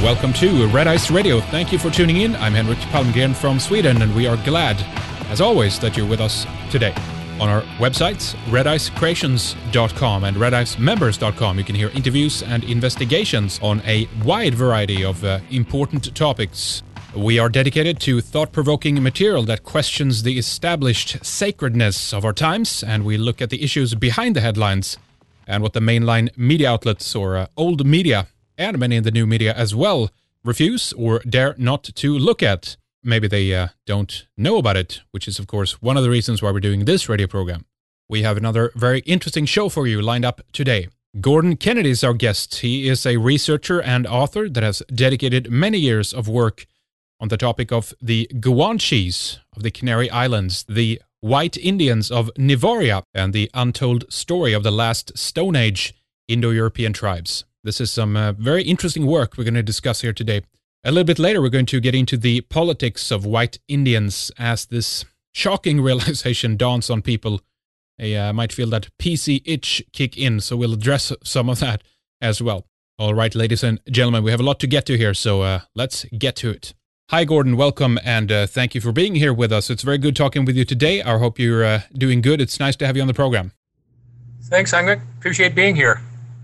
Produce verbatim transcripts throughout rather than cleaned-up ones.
welcome to Red Ice Radio. Thank you for tuning in. I'm Henrik Palmgren from Sweden, and we are glad, as always, that you're with us today. On our websites, red ice creations dot com and red ice members dot com, you can hear interviews and investigations on a wide variety of uh, important topics. We are dedicated to thought-provoking material that questions the established sacredness of our times, and we look at the issues behind the headlines and what the mainline media outlets or uh, old media, and many in the new media as well, refuse or dare not to look at. Maybe they uh, don't know about it, which is, of course, one of the reasons why we're doing this radio program. We have another very interesting show for you lined up today. Gordon Kennedy is our guest. He is a researcher and author that has dedicated many years of work on the topic of the Guanches of the Canary Islands, the White Indians of Nivoria, and the untold story of the last Stone Age Indo-European tribes. This is some uh, very interesting work we're going to discuss here today. A little bit later, we're going to get into the politics of white Indians as this shocking realization dawns on people. They uh, might feel that P C itch kick in, so we'll address some of that as well. All right, ladies and gentlemen, we have a lot to get to here, so uh, let's get to it. Hi, Gordon. Welcome, and uh, thank you for being here with us. It's very good talking with you today. I hope you're uh, doing good. It's nice to have you on the program. Thanks, Henrik. Appreciate being here.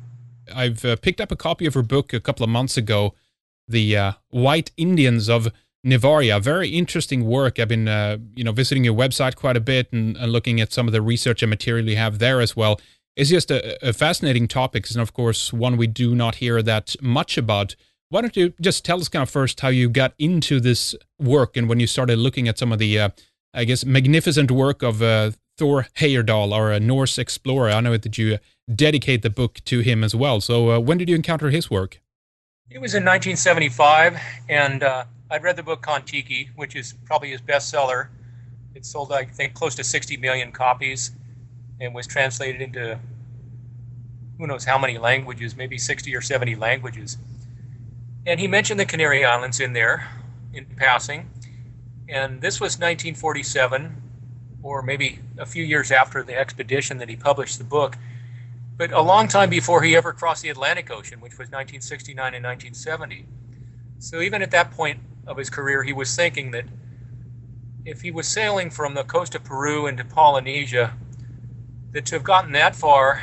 I've uh, picked up a copy of her book a couple of months ago, The uh, White Indians of Nivoria. Very interesting work. I've been, uh, you know, visiting your website quite a bit and, and looking at some of the research and material you have there as well. It's just a, a fascinating topic, and of course, one we do not hear that much about. Why don't you just tell us kind of first how you got into this work and when you started looking at some of the, uh, I guess, magnificent work of uh, Thor Heyerdahl, or a Norse explorer. I know that you dedicate the book to him as well. So uh, when did you encounter his work? It was in nineteen seventy-five, and uh, I'd read the book Kon-Tiki, which is probably his bestseller. It sold, I think, close to sixty million copies and was translated into who knows how many languages, maybe sixty or seventy languages. And he mentioned the Canary Islands in there in passing. And this was nineteen forty-seven, or maybe a few years after the expedition that he published the book. But a long time before he ever crossed the Atlantic Ocean, which was nineteen sixty-nine and nineteen seventy. So even at that point of his career, he was thinking that if he was sailing from the coast of Peru into Polynesia, that to have gotten that far,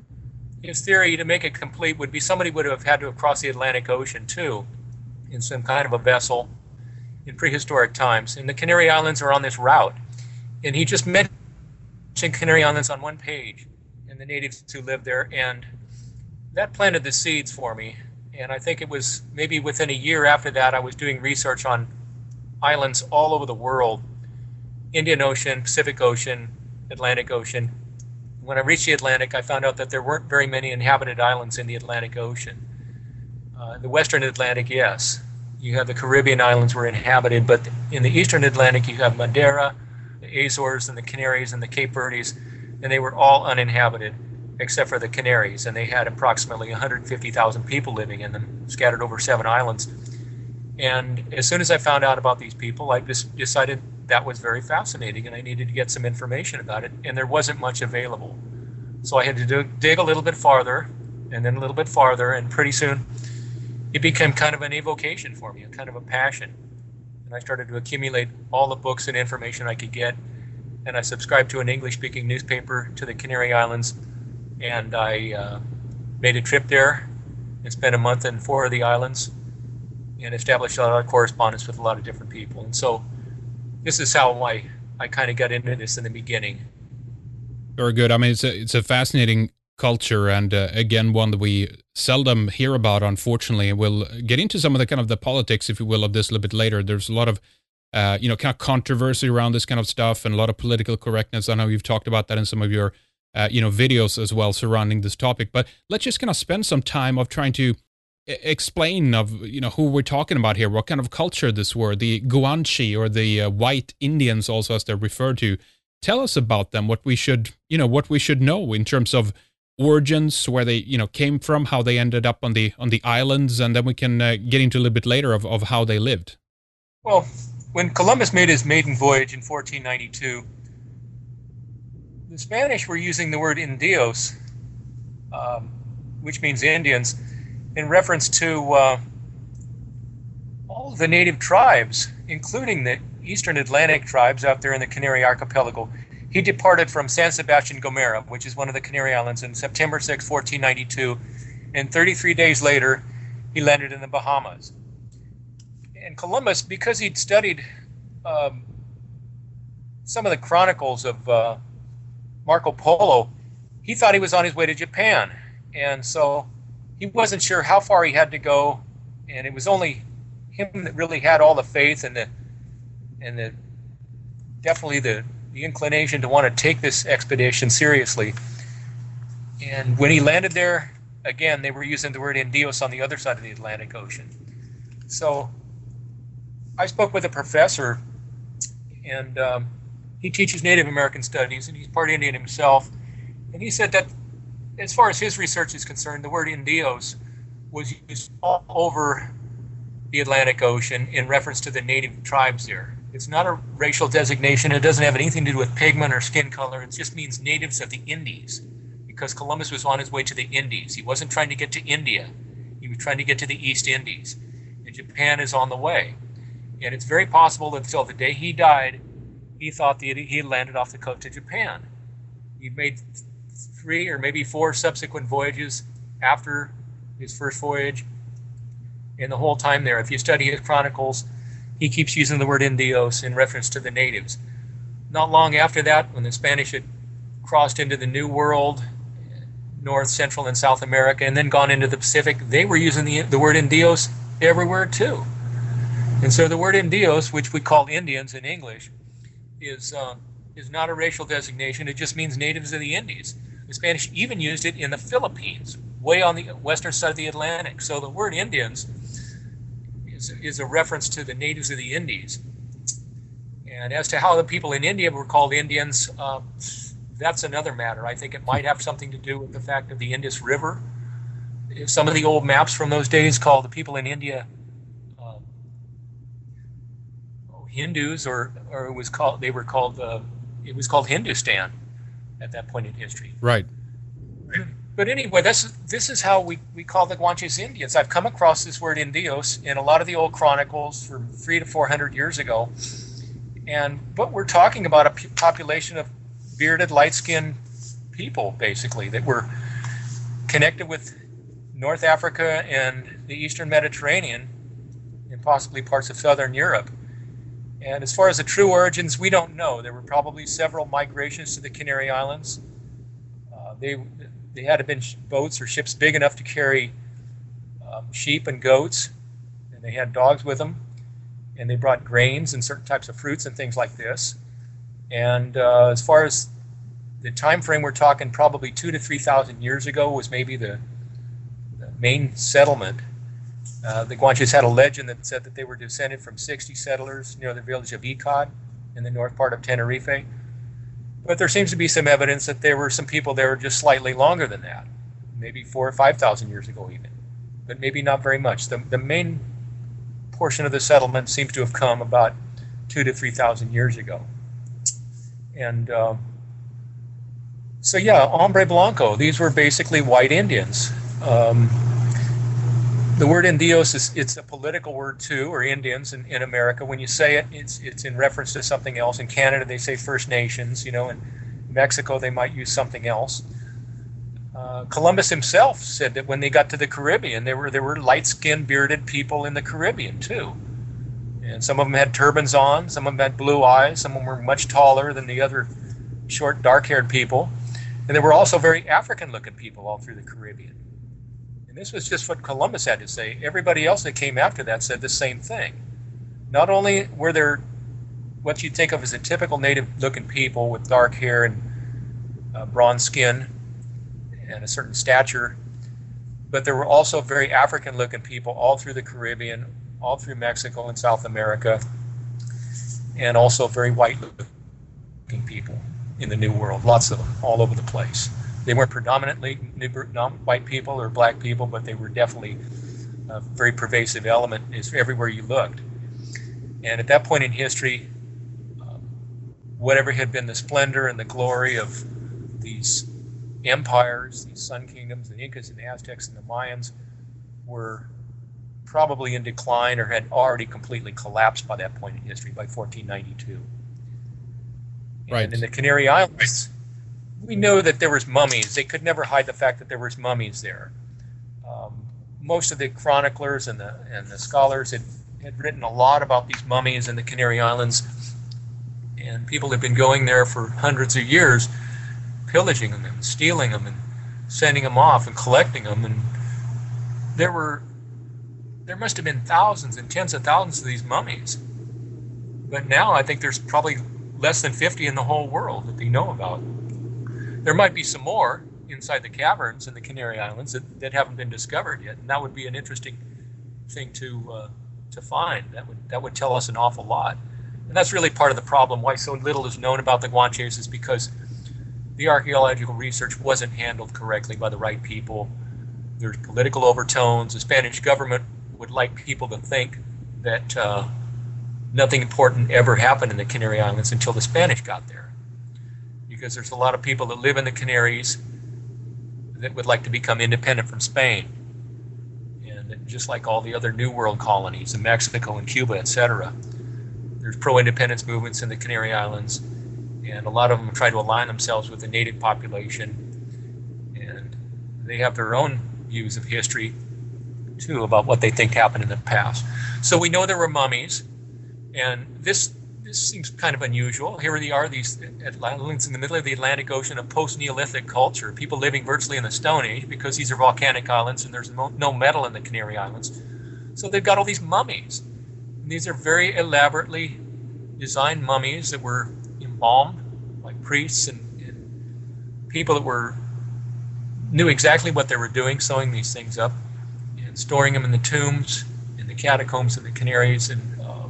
his theory to make it complete would be somebody would have had to have crossed the Atlantic Ocean too, in some kind of a vessel in prehistoric times. And the Canary Islands are on this route. And he just mentioned Canary Islands on one page, and the natives who lived there, and that planted the seeds for me. And I think it was maybe within a year after that I was doing research on islands all over the world, Indian Ocean, Pacific Ocean, Atlantic Ocean. When I reached the Atlantic, I found out that there weren't very many inhabited islands in the Atlantic Ocean. Uh, the Western Atlantic, yes. You have the Caribbean islands were inhabited, but in the Eastern Atlantic you have Madeira, the Azores, and the Canaries, and the Cape Verdes, and they were all uninhabited except for the Canaries, and they had approximately one hundred fifty thousand people living in them, scattered over seven islands. And as soon as I found out about these people, I just decided that was very fascinating, and I needed to get some information about it, and there wasn't much available. So I had to do, dig a little bit farther, and then a little bit farther, and pretty soon it became kind of an evocation for me, a kind of a passion. And I started to accumulate all the books and information I could get, and I subscribed to an English-speaking newspaper to the Canary Islands, and I uh, made a trip there and spent a month in four of the islands and established a lot of correspondence with a lot of different people. And so this is how I, I kind of got into this in the beginning. Very good. I mean, it's a, it's a fascinating culture, and uh, again, one that we seldom hear about, unfortunately. We'll get into some of the kind of the politics, if you will, of this a little bit later. There's a lot of, uh, you know, kind of controversy around this kind of stuff and a lot of political correctness. I know you've talked about that in some of your, uh, you know, videos as well surrounding this topic. But let's just kind of spend some time of trying to explain of, you know, who we're talking about here, what kind of culture this were, the Guanche, or the uh, White Indians also, as they're referred to. Tell us about them, what we should, you know, what we should know in terms of origins, where they, you know, came from, how they ended up on the on the islands, and then we can uh, get into a little bit later of, of how they lived. Well, when Columbus made his maiden voyage in fourteen ninety-two, the Spanish were using the word Indios, um, which means Indians, in reference to uh, all of the native tribes, including the eastern Atlantic tribes out there in the Canary Archipelago. He departed from San Sebastian Gomera, which is one of the Canary Islands, on September sixth, fourteen ninety-two, and thirty-three days later, he landed in the Bahamas. And Columbus, because he'd studied um, some of the chronicles of uh, Marco Polo, he thought he was on his way to Japan. And so he wasn't sure how far he had to go, and it was only him that really had all the faith and the and the definitely the, the inclination to want to take this expedition seriously. And when he landed there, again, they were using the word Indios on the other side of the Atlantic Ocean. So I spoke with a professor, and um, he teaches Native American studies, and he's part Indian himself. And he said that as far as his research is concerned, the word Indios was used all over the Atlantic Ocean in reference to the native tribes there. It's not a racial designation. It doesn't have anything to do with pigment or skin color. It just means natives of the Indies, because Columbus was on his way to the Indies. He wasn't trying to get to India. He was trying to get to the East Indies. And Japan is on the way. And it's very possible that until the day he died, he thought that he had landed off the coast of Japan. He made three or maybe four subsequent voyages after his first voyage. And the whole time there, if you study his chronicles, he keeps using the word Indios in reference to the natives. Not long after that, when the Spanish had crossed into the New World, North, Central, and South America, and then gone into the Pacific, they were using the, the word Indios everywhere too. And so the word Indios, which we call Indians in English, is, uh, is not a racial designation. It just means natives of the Indies. The Spanish even used it in the Philippines, way on the western side of the Atlantic. So the word Indians is, is a reference to the natives of the Indies. And as to how the people in India were called Indians, uh, that's another matter. I think it might have something to do with the fact of the Indus River. Some of the old maps from those days call the people in India uh, Hindus, or or it was called they were called uh, it was called Hindustan at that point in history. Right. But anyway, this this is how we, we call the Guanches Indians. I've come across this word Indios in a lot of the old chronicles from three to four hundred years ago, and but we're talking about a population of bearded, light-skinned people, basically, that were connected with North Africa and the Eastern Mediterranean, and possibly parts of Southern Europe. And as far as the true origins, we don't know. There were probably several migrations to the Canary Islands. Uh, they they had to have been boats or ships big enough to carry um, sheep and goats, and they had dogs with them, and they brought grains and certain types of fruits and things like this. And uh, as far as the time frame, we're talking probably two to three thousand years ago was maybe the, the main settlement. Uh, the Guanches had a legend that said that they were descended from sixty settlers near the village of Icod in the north part of Tenerife. But there seems to be some evidence that there were some people there just slightly longer than that, maybe four or five thousand years ago even, but maybe not very much. The, the main portion of the settlement seems to have come about two to three thousand years ago. And uh, so, yeah, Hombre Blanco, these were basically white Indians. Um, the word Indios, is it's a political word too, or Indians in, in America. When you say it, it's, it's in reference to something else. In Canada, they say First Nations, you know. In Mexico, they might use something else. Uh, Columbus himself said that when they got to the Caribbean, there were, there were light-skinned, bearded people in the Caribbean too. And some of them had turbans on, some of them had blue eyes, some of them were much taller than the other short, dark-haired people. And there were also very African-looking people all through the Caribbean. And this was just what Columbus had to say. Everybody else that came after that said the same thing. Not only were there what you'd think of as a typical native-looking people with dark hair and uh, bronze skin and a certain stature, but there were also very African-looking people all through the Caribbean, all through Mexico and South America, and also very white-looking people in the New World, lots of them, all over the place. They weren't predominantly white people or black people, but they were definitely a very pervasive element is everywhere you looked. And at that point in history, um, whatever had been the splendor and the glory of these empires, these sun kingdoms, the Incas and the Aztecs and the Mayans, were probably in decline or had already completely collapsed by that point in history, by fourteen ninety-two. Right. And in the Canary Islands, we know that there was mummies. They could never hide the fact that there was mummies there. Um, most of the chroniclers and the and the scholars had, had written a lot about these mummies in the Canary Islands, and people had been going there for hundreds of years, pillaging them and stealing them and sending them off and collecting them. And there were there must have been thousands and tens of thousands of these mummies. But now I think there's probably less than fifty in the whole world that they know about. There might be some more inside the caverns in the Canary Islands that, that haven't been discovered yet, and that would be an interesting thing to uh, to find. That would that would tell us an awful lot. And that's really part of the problem. Why so little is known about the Guanches is because the archaeological research wasn't handled correctly by the right people. There's political overtones. The Spanish government would like people to think that uh, nothing important ever happened in the Canary Islands until the Spanish got there. Because there's a lot of people that live in the Canaries that would like to become independent from Spain. And just like all the other New World colonies in Mexico and Cuba, et cetera, there's pro-independence movements in the Canary Islands, and a lot of them try to align themselves with the native population, and they have their own views of history, too, about what they think happened in the past. So we know there were mummies, and this this seems kind of unusual. Here they are, these islands in the middle of the Atlantic Ocean of post-Neolithic culture, people living virtually in the Stone Age, because these are volcanic islands and there's no, no metal in the Canary Islands. So they've got all these mummies. And these are very elaborately designed mummies that were embalmed, like priests and, and people that were knew exactly what they were doing, sewing these things up and storing them in the tombs, in the catacombs of the Canaries. And uh,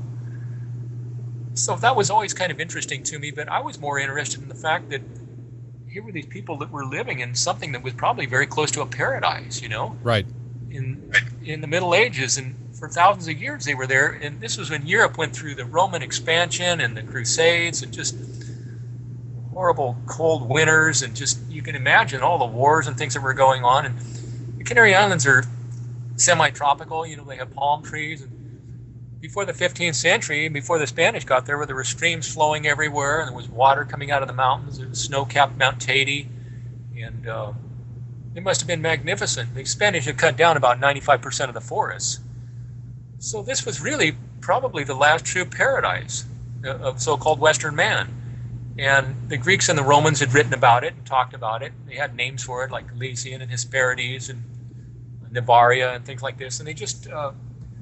so that was always kind of interesting to me, but I was more interested in the fact that here were these people that were living in something that was probably very close to a paradise, you know? Right. In, in the Middle Ages, and for thousands of years they were there, and this was when Europe went through the Roman expansion and the Crusades and just horrible cold winters, and just, you can imagine all the wars and things that were going on. And the Canary Islands are semi-tropical, you know, they have palm trees. And before the fifteenth century, before the Spanish got there, where there were streams flowing everywhere, and there was water coming out of the mountains, there was snow-capped Mount Tatey, and uh, it must have been magnificent. The Spanish had cut down about ninety-five percent of the forests. So this was really probably the last true paradise of so-called Western man. And the Greeks and the Romans had written about it and talked about it. They had names for it, like Elysian and Hesperides and Nivaria and things like this. And they just, uh,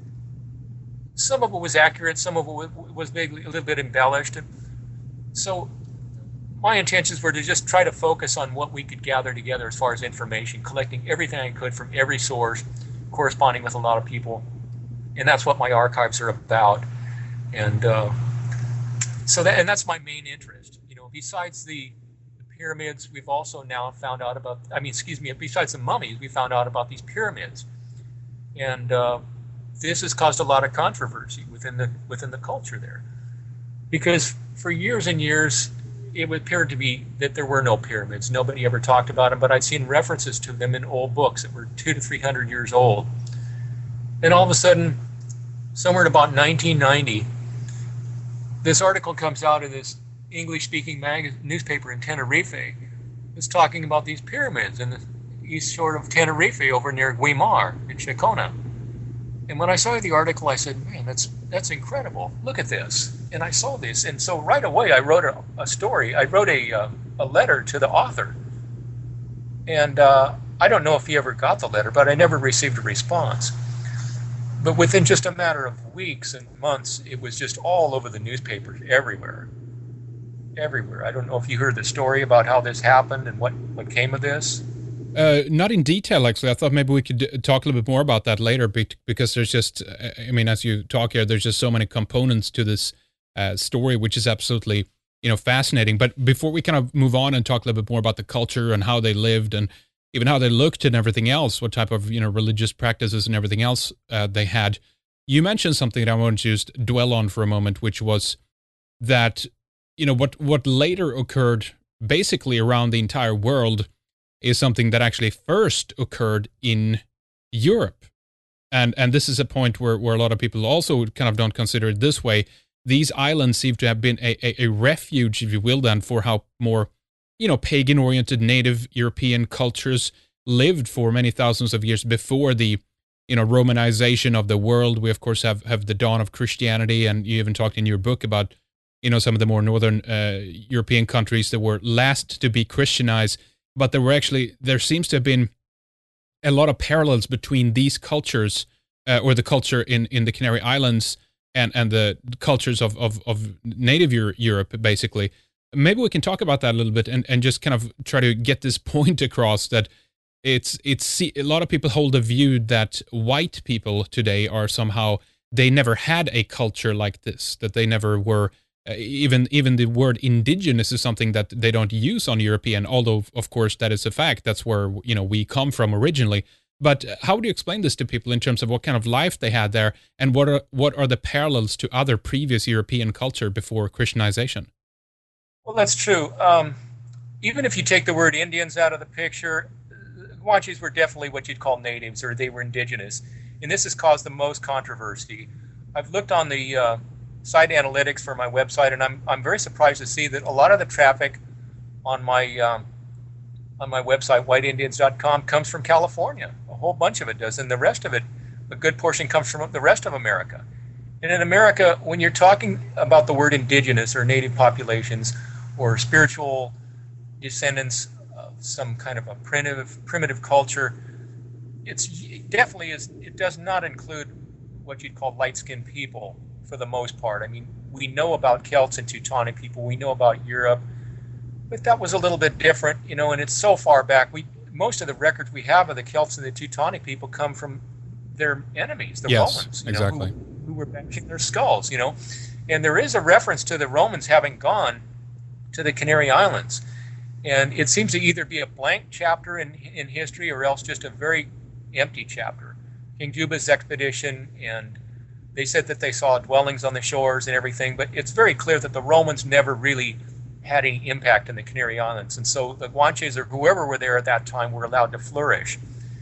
some of it was accurate, some of it was maybe a little bit embellished. And so my intentions were to just try to focus on what we could gather together as far as information, collecting everything I could from every source, corresponding with a lot of people. And that's what my archives are about. And uh, so that, and that's my main interest. You know, besides the, the pyramids, we've also now found out about, I mean, excuse me, besides the mummies, we found out about these pyramids. And uh, this has caused a lot of controversy within the within the culture there. Because for years and years, it appeared to be that there were no pyramids. Nobody ever talked about them, but I'd seen references to them in old books that were two to three hundred years old. And all of a sudden, somewhere in about nineteen ninety, this article comes out of this English-speaking mag- newspaper in Tenerife. It's talking about these pyramids in the east shore of Tenerife over near Guimar in Chacona. And when I saw the article, I said, man, that's that's incredible. Look at this. And I saw this. And so right away, I wrote a, a story. I wrote a, uh, a letter to the author. And uh, I don't know if he ever got the letter, but I never received a response. But within just a matter of weeks and months, it was just all over the newspapers, everywhere. Everywhere. I don't know if you heard the story about how this happened and what, what came of this. Uh, not in detail, actually. I thought maybe we could d- talk a little bit more about that later, because there's just, I mean, as you talk here, there's just so many components to this uh, story, which is absolutely, you know, fascinating. But before we kind of move on and talk a little bit more about the culture and how they lived and even how they looked and everything else, what type of, you know, religious practices and everything else uh, they had, you mentioned something that I want to just dwell on for a moment, which was that, you know, what, what later occurred basically around the entire world is something that actually first occurred in Europe. And and this is a point where, where a lot of people also kind of don't consider it this way. These islands seem to have been a, a, a refuge, if you will, then, for how more, you know, pagan-oriented native European cultures lived for many thousands of years before the, you know, Romanization of the world. We, of course, have, have the dawn of Christianity, and you even talked in your book about, you know, some of the more northern uh, European countries that were last to be Christianized. But there were actually, there seems to have been a lot of parallels between these cultures, uh, or the culture in, in the Canary Islands and, and the cultures of, of, of native Euro- Europe, basically. Maybe we can talk about that a little bit and, and just kind of try to get this point across that it's, it's, a lot of people hold the view that white people today are somehow, they never had a culture like this, that they never were, uh, even, even the word indigenous is something that they don't use on European, although of course that is a fact. That's where, you know, we come from originally. But how do you explain this to people in terms of what kind of life they had there, and what are, what are the parallels to other previous European culture before Christianization? Well, that's true. Um, even if you take the word Indians out of the picture, Guanches were definitely what you'd call natives, or they were indigenous. And this has caused the most controversy. I've looked on the uh, site analytics for my website, and I'm I'm very surprised to see that a lot of the traffic on my um, on my website, white indians dot com, comes from California. A whole bunch of it does, and the rest of it, a good portion, comes from the rest of America. And in America, when you're talking about the word indigenous or native populations or spiritual descendants of some kind of a primitive primitive culture, it's it definitely is. It does not include what you'd call light-skinned people for the most part. I mean, we know about Celts and Teutonic people. We know about Europe, but that was a little bit different, you know. And it's so far back. We most of the records we have of the Celts and the Teutonic people come from their enemies, the yes, Romans, you exactly. know, who, who were bashing their skulls, you know. And there is a reference to the Romans having gone to the Canary Islands. And it seems to either be a blank chapter in in history or else just a very empty chapter. King Juba's expedition, and they said that they saw dwellings on the shores and everything, but it's very clear that the Romans never really had any impact in the Canary Islands. And so the Guanches or whoever were there at that time were allowed to flourish.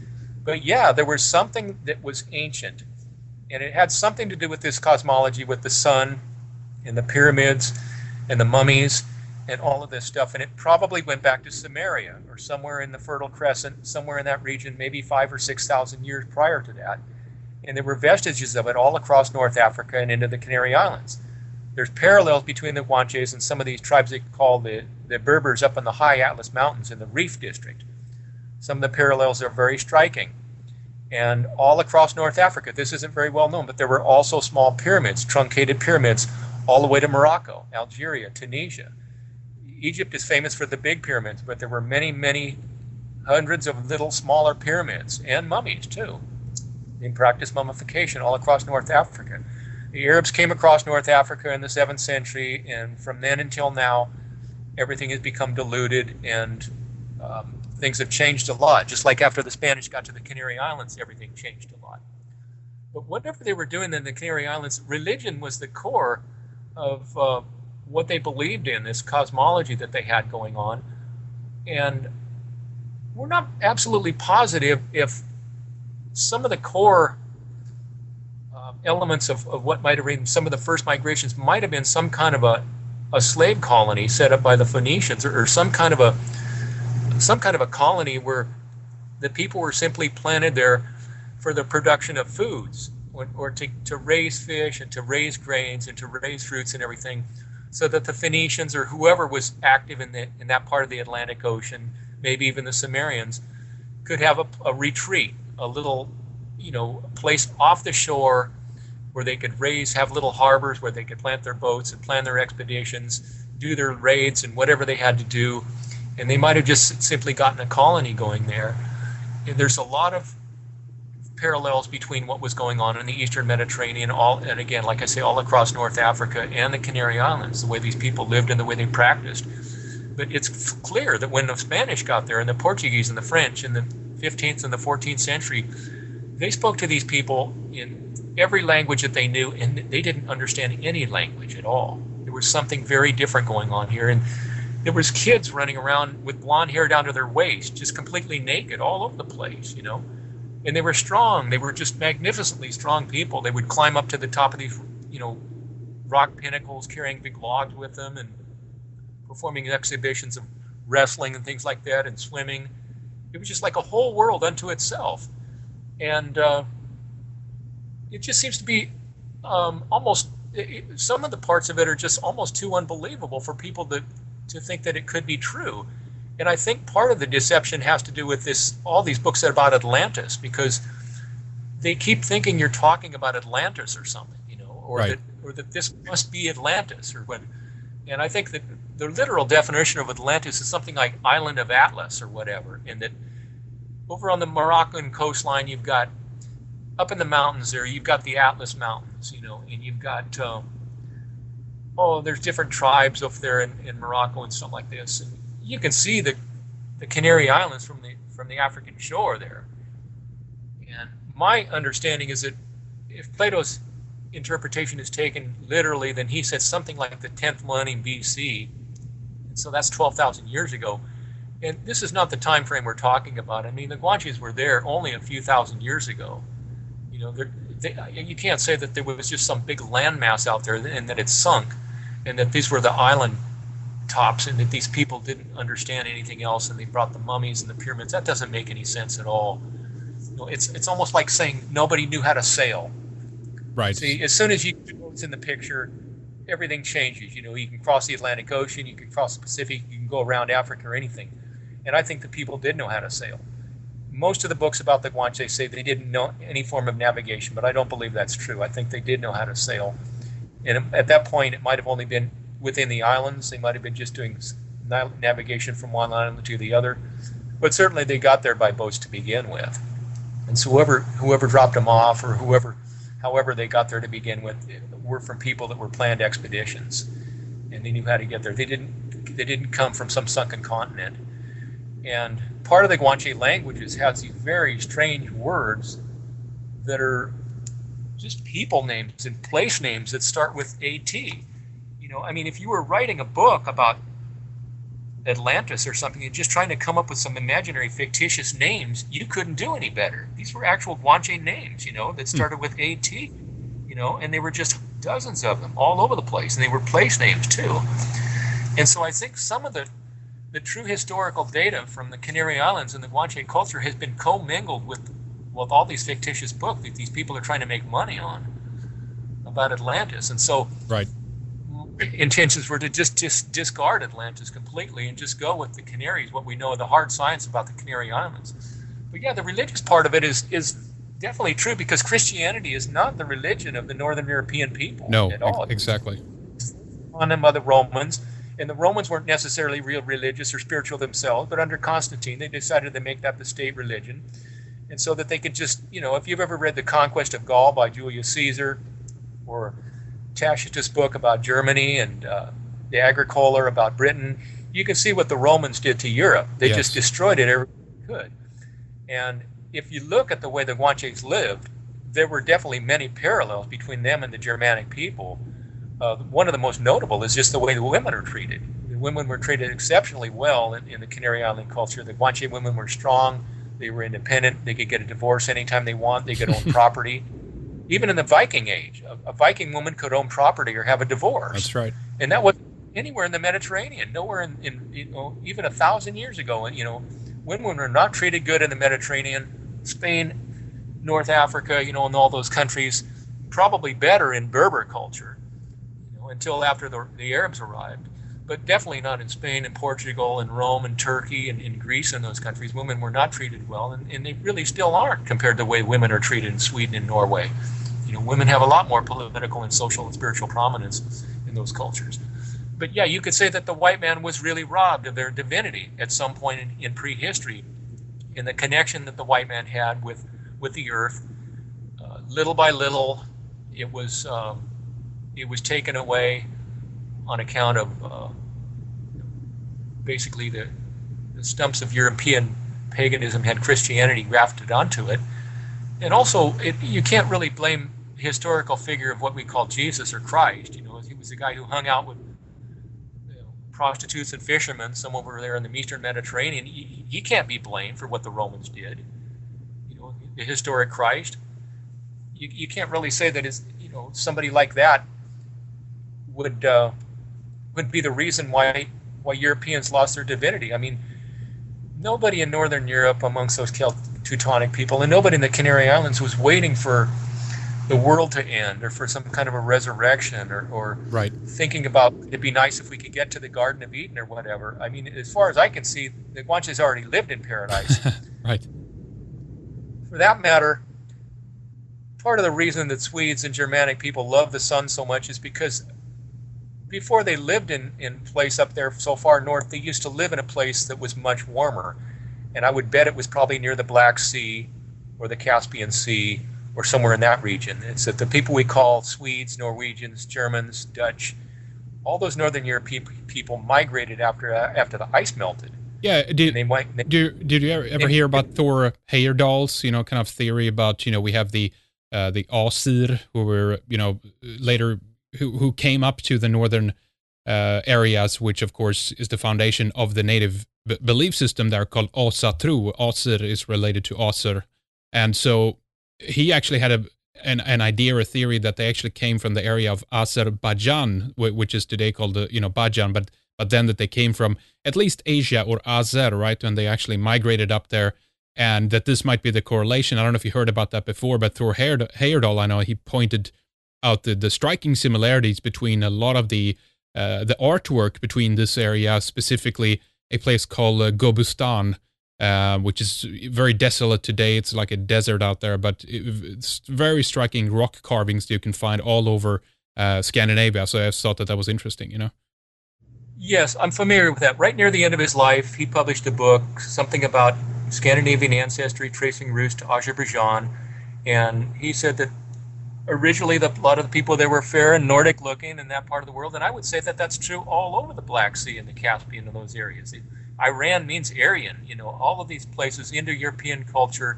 But yeah, there was something that was ancient, and it had something to do with this cosmology, with the sun and the pyramids and the mummies and all of this stuff. And it probably went back to Samaria or somewhere in the Fertile Crescent, somewhere in that region, maybe five or six thousand years prior to that. And there were vestiges of it all across North Africa and into the Canary Islands. There's parallels between the Guanches and some of these tribes they call the, the Berbers up in the high Atlas Mountains in the Reef District. Some of the parallels are very striking. And all across North Africa, this isn't very well known, but there were also small pyramids, truncated pyramids, all the way to Morocco, Algeria, Tunisia. Egypt is famous for the big pyramids, but there were many, many hundreds of little smaller pyramids and mummies too. They practiced mummification all across North Africa. The Arabs came across North Africa in the seventh century, and from then until now, everything has become diluted, and um, things have changed a lot. Just like after the Spanish got to the Canary Islands, everything changed a lot. But whatever they were doing in the Canary Islands, religion was the core of uh, what they believed in, this cosmology that they had going on. And we're not absolutely positive if some of the core uh, elements of, of what might have been some of the first migrations might have been some kind of a, a slave colony set up by the Phoenicians, or, or some kind of a some kind of a colony where the people were simply planted there for the production of foods, or, or to, to raise fish and to raise grains and to raise fruits and everything, so that the Phoenicians or whoever was active in the in that part of the Atlantic Ocean, maybe even the Sumerians, could have a, a retreat, a little, you know, place off the shore where they could raise, have little harbors where they could plant their boats and plan their expeditions, do their raids and whatever they had to do. And they might have just simply gotten a colony going there. And there's a lot of parallels between what was going on in the Eastern Mediterranean, all, and again, like I say, all across North Africa and the Canary Islands, the way these people lived and the way they practiced. But it's clear that when the Spanish got there, and the Portuguese and the French in the fifteenth and the fourteenth century, they spoke to these people in every language that they knew, and they didn't understand any language at all. There was something very different going on here. And there was kids running around with blonde hair down to their waist, just completely naked all over the place, you know. And they were strong. They were just magnificently strong people. They would climb up to the top of these, you know, rock pinnacles, carrying big logs with them, and performing exhibitions of wrestling and things like that, and swimming. It was just like a whole world unto itself. And uh, it just seems to be um, almost, it, some of the parts of it are just almost too unbelievable for people to, to think that it could be true. And I think part of the deception has to do with this, all these books about Atlantis, because they keep thinking you're talking about Atlantis or something, you know, or right. that or that this must be Atlantis, or what. And I think that the literal definition of Atlantis is something like Island of Atlas or whatever, and that over on the Moroccan coastline, you've got, up in the mountains there, you've got the Atlas Mountains, you know, and you've got, um, oh, there's different tribes up there in, in Morocco and stuff like this. And you can see the, the Canary Islands from the, from the African shore there. And my understanding is that if Plato's interpretation is taken literally, then he said something like the tenth millennium B C, and so that's twelve thousand years ago. And this is not the time frame we're talking about. I mean, the Guanches were there only a few thousand years ago. You know, they, you can't say that there was just some big landmass out there and that it sunk, and that these were the island tops, and that these people didn't understand anything else, and they brought the mummies and the pyramids. That doesn't make any sense at all. You know, it's it's almost like saying nobody knew how to sail. Right. See, as soon as you put boats in the picture, everything changes. You know, you can cross the Atlantic Ocean, you can cross the Pacific, you can go around Africa or anything. And I think the people did know how to sail. Most of the books about the Guanche say they didn't know any form of navigation, but I don't believe that's true. I think they did know how to sail. And at that point, it might have only been within the islands. They might have been just doing navigation from one island to the other. But certainly they got there by boats to begin with. And so whoever, whoever dropped them off, or whoever, however they got there to begin with, were from people that were planned expeditions, and they knew how to get there. They didn't, they didn't come from some sunken continent. And part of the Guanche languages has these very strange words that are just people names and place names that start with A T. You know, I mean, if you were writing a book about Atlantis or something and just trying to come up with some imaginary fictitious names, you couldn't do any better. These were actual Guanche names, you know, that started with A T, you know, and they were just dozens of them all over the place, and they were place names too. And so I think some of the the true historical data from the Canary Islands and the Guanche culture has been commingled with, with all these fictitious books that these people are trying to make money on about Atlantis. And so right. intentions were to just, just discard Atlantis completely and just go with the Canaries, what we know of the hard science about the Canary Islands. But yeah, the religious part of it is is definitely true, because Christianity is not the religion of the Northern European people no, at all. Ex- exactly. On them by the Romans. And the Romans weren't necessarily real religious or spiritual themselves, but under Constantine, they decided to make that the state religion. And so that they could just, you know, if you've ever read The Conquest of Gaul by Julius Caesar, or Tacitus' book about Germany, and uh, the Agricola about Britain, you can see what the Romans did to Europe. They yes. just destroyed it everywhere they could. And if you look at the way the Guanches lived, there were definitely many parallels between them and the Germanic people. Uh, one of the most notable is just the way the women are treated. The women were treated exceptionally well in, in the Canary Island culture. The Guanche women were strong. They were independent. They could get a divorce anytime they want. They could own property. Even in the Viking age, a, a Viking woman could own property or have a divorce. That's right. And that wasn't anywhere in the Mediterranean. Nowhere in, in you know, even a thousand years ago. You know, women were not treated good in the Mediterranean. Spain, North Africa, you know, and all those countries, probably better in Berber culture, until after the, the Arabs arrived, but definitely not in Spain and Portugal and Rome and Turkey and in Greece and those countries. Women were not treated well, and, and they really still aren't compared to the way women are treated in Sweden and Norway. You know, women have a lot more political and social and spiritual prominence in those cultures. But yeah, you could say that the white man was really robbed of their divinity at some point in, in prehistory, in the connection that the white man had with, with the earth. Uh, little by little, it was... Um, It was taken away on account of uh, basically the, the stumps of European paganism had Christianity grafted onto it. And also, it, you can't really blame the historical figure of what we call Jesus or Christ. You know, he was the guy who hung out with you know, prostitutes and fishermen, some over there in the Eastern Mediterranean. He, he can't be blamed for what the Romans did. You know, the historic Christ, you, you can't really say that is, you know, somebody like that would uh, would be the reason why why Europeans lost their divinity. I mean, nobody in Northern Europe amongst those Teutonic people, and nobody in the Canary Islands was waiting for the world to end or for some kind of a resurrection or, or right. thinking about it'd be nice if we could get to the Garden of Eden or whatever. I mean, as far as I can see, the Guanches already lived in paradise. Right. For that matter, part of the reason that Swedes and Germanic people love the sun so much is because before they lived in in place up there so far north, they used to live in a place that was much warmer. And I would bet it was probably near the Black Sea or the Caspian Sea or somewhere in that region. It's that the people we call Swedes, Norwegians, Germans, Dutch, all those Northern European people migrated after uh, after the ice melted. Yeah, did, they might, they, did, did you ever, ever they, hear about Thor Heyerdahl's, you know, kind of theory about, you know, we have the uh, the Asir, who were, you know, later, who, who came up to the northern uh, areas, which, of course, is the foundation of the native b- belief system there called Asatru. Asir is related to Asur. And so he actually had a an, an idea or a theory that they actually came from the area of Azerbaijan, which is today called, the, you know, Bajan, but but then that they came from at least Asia or Azer, right, when they actually migrated up there, and that this might be the correlation. I don't know if you heard about that before, but Thor Heyerdahl, I know he pointed out the, the striking similarities between a lot of the uh, the artwork between this area, specifically a place called uh, Gobustan, uh, which is very desolate today. It's like a desert out there, but it, it's very striking rock carvings that you can find all over uh, Scandinavia. So I thought that that was interesting, you know? Yes, I'm familiar with that. Right near the end of his life, he published a book, something about Scandinavian ancestry, tracing roots to Azerbaijan, and he said that originally the, a lot of the people there were fair and Nordic looking in that part of the world, and I would say that that's true all over the Black Sea and the Caspian and those areas. It, Iran means Aryan, you know, all of these places, Indo-European culture.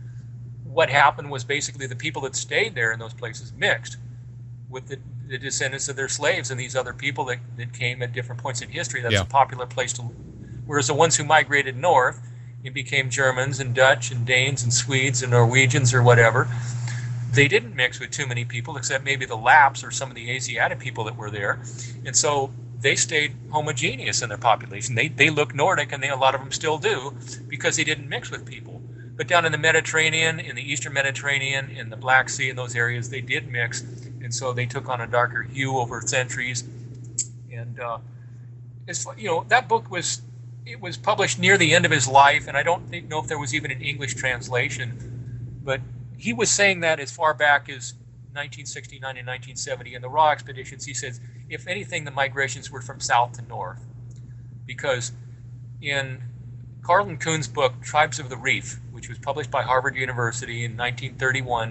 What happened was basically the people that stayed there in those places mixed with the, the descendants of their slaves and these other people that, that came at different points in history. That's yeah. a popular place to live. Whereas the ones who migrated north and became Germans and Dutch and Danes and Swedes and Norwegians or whatever, they didn't mix with too many people except maybe the Lapps or some of the Asiatic people that were there. And so they stayed homogeneous in their population. They they look Nordic, and they, a lot of them still do, because they didn't mix with people. But down in the Mediterranean, in the Eastern Mediterranean, in the Black Sea, in those areas, they did mix. And so they took on a darker hue over centuries. And, uh, it's, you know, that book was, it was published near the end of his life, and I don't think, know if there was even an English translation. But he was saying that as far back as nineteen sixty-nine and nineteen seventy. In the Raw expeditions, he says, if anything, the migrations were from south to north. Because in Carlton Kuhn's book, Tribes of the Reef, which was published by Harvard University in nineteen thirty-one,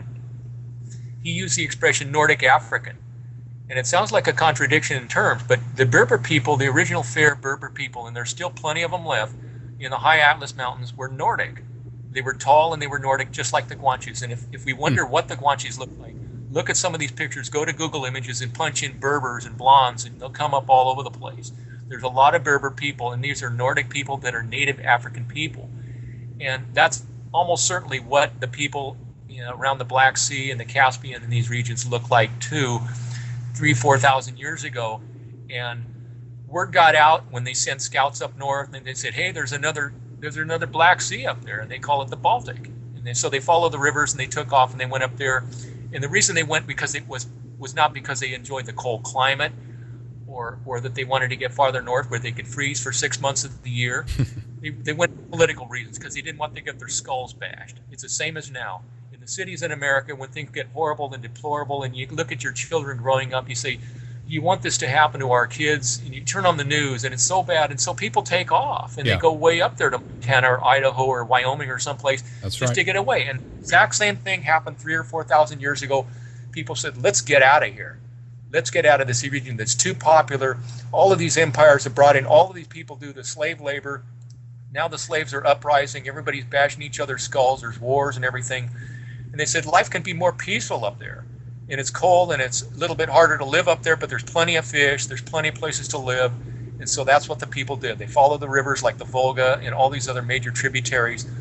he used the expression Nordic African. And it sounds like a contradiction in terms, but the Berber people, the original fair Berber people, and there's still plenty of them left in the high Atlas Mountains, were Nordic. They were tall and they were Nordic, just like the Guanches. And if, if we wonder what the Guanches look like, look at some of these pictures, go to Google Images and punch in Berbers and blondes, and they'll come up all over the place. There's a lot of Berber people, and these are Nordic people that are native African people. And that's almost certainly what the people, you know, around the Black Sea and the Caspian and these regions look like too, three, four thousand years ago. And word got out when they sent scouts up north, and they said, hey, there's another there's another Black Sea up there, and they call it the Baltic. And they, so they followed the rivers, and they took off, and they went up there. And the reason they went because it was was not because they enjoyed the cold climate, or or that they wanted to get farther north where they could freeze for six months of the year. they, they went for political reasons, because they didn't want to get their skulls bashed. It's the same as now. In the cities in America, when things get horrible and deplorable, and you look at your children growing up, you say, you want this to happen to our kids, and you turn on the news, and it's so bad, and so people take off, and yeah. they go way up there to Montana or Idaho or Wyoming or someplace That's just right. to get away. And exact same thing happened three or four thousand years ago. People said, let's get out of here. Let's get out of this region that's too popular. All of these empires have brought in all of these people do the slave labor. Now the slaves are uprising. Everybody's bashing each other's skulls. There's wars and everything. And they said life can be more peaceful up there. And it's cold, and it's a little bit harder to live up there, but there's plenty of fish. There's plenty of places to live. And so that's what the people did. They followed the rivers like the Volga and all these other major tributaries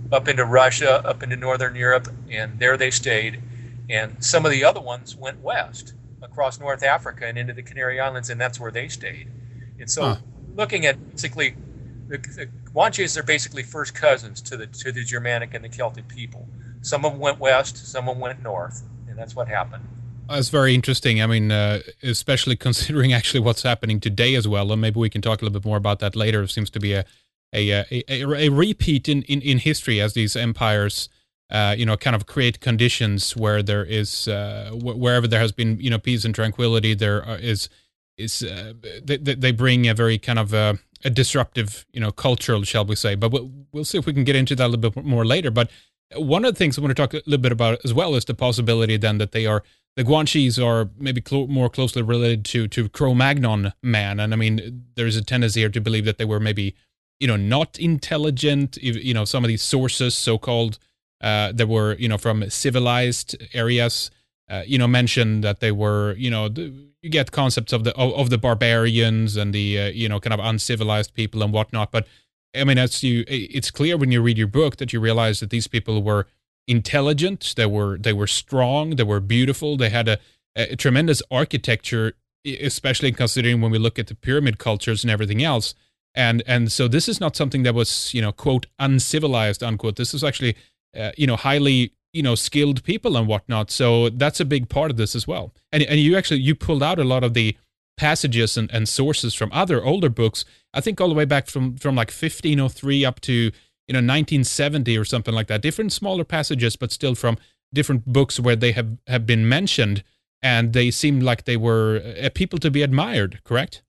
up into Russia, up into Northern Europe, and there they stayed. And some of the other ones went west across North Africa and into the Canary Islands, and that's where they stayed. And so, huh. looking at basically, the, the Guanches are basically first cousins to the to the Germanic and the Celtic people. Some of them went west, some of them went north, and that's what happened. That's very interesting. I mean, uh, especially considering actually what's happening today as well. And maybe we can talk a little bit more about that later. It seems to be a a a, a, a repeat in, in, in history as these empires, uh, you know, kind of create conditions where there is uh, wh- wherever there has been, you know, peace and tranquility, there is is uh, they, they bring a very kind of uh, a disruptive, you know, cultural, shall we say. But we'll, we'll see if we can get into that a little bit more later. But one of the things I want to talk a little bit about as well is the possibility then that they are. The Guanches are maybe clo- more closely related to to Cro-Magnon man, and I mean, there's a tendency here to believe that they were maybe, you know, not intelligent. You know, some of these sources, so-called, uh, that were, you know, from civilized areas, uh, you know, mention that they were, you know, the, you get concepts of the of, of the barbarians and the, uh, you know, kind of uncivilized people and whatnot. But I mean, as you, it's clear when you read your book that you realize that these people were intelligent, they were they were strong, they were beautiful, they had a, a tremendous architecture, especially considering when we look at the pyramid cultures and everything else. And and so this is not something that was, you know, quote, uncivilized, unquote. This is actually, uh, you know, highly, you know, skilled people and whatnot. So that's a big part of this as well. And and you actually, you pulled out a lot of the passages and, and sources from other older books, I think all the way back from, from like fifteen oh three up to, you know, nineteen seventy or something like that. Different smaller passages, but still from different books where they have, have been mentioned, and they seemed like they were uh, people to be admired, correct?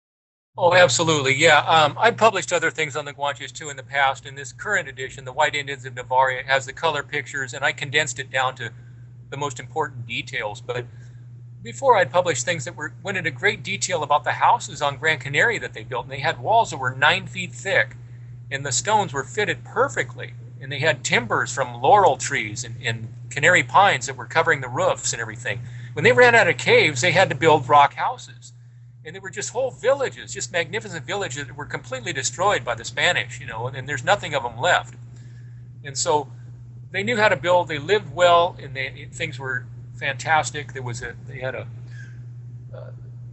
Oh, absolutely, yeah. Um, I published other things on the Guanches too in the past. In this current edition, the White Indians of Navarre, it has the color pictures, and I condensed it down to the most important details. But before, I'd published things that were went into great detail about the houses on Gran Canaria that they built, and they had walls that were nine feet thick. And the stones were fitted perfectly. And they had timbers from laurel trees and, and canary pines that were covering the roofs and everything. When they ran out of caves, they had to build rock houses. And they were just whole villages, just magnificent villages that were completely destroyed by the Spanish, you know, and, and there's nothing of them left. And so they knew how to build, they lived well, and they, things were fantastic. There was a, they had a, uh,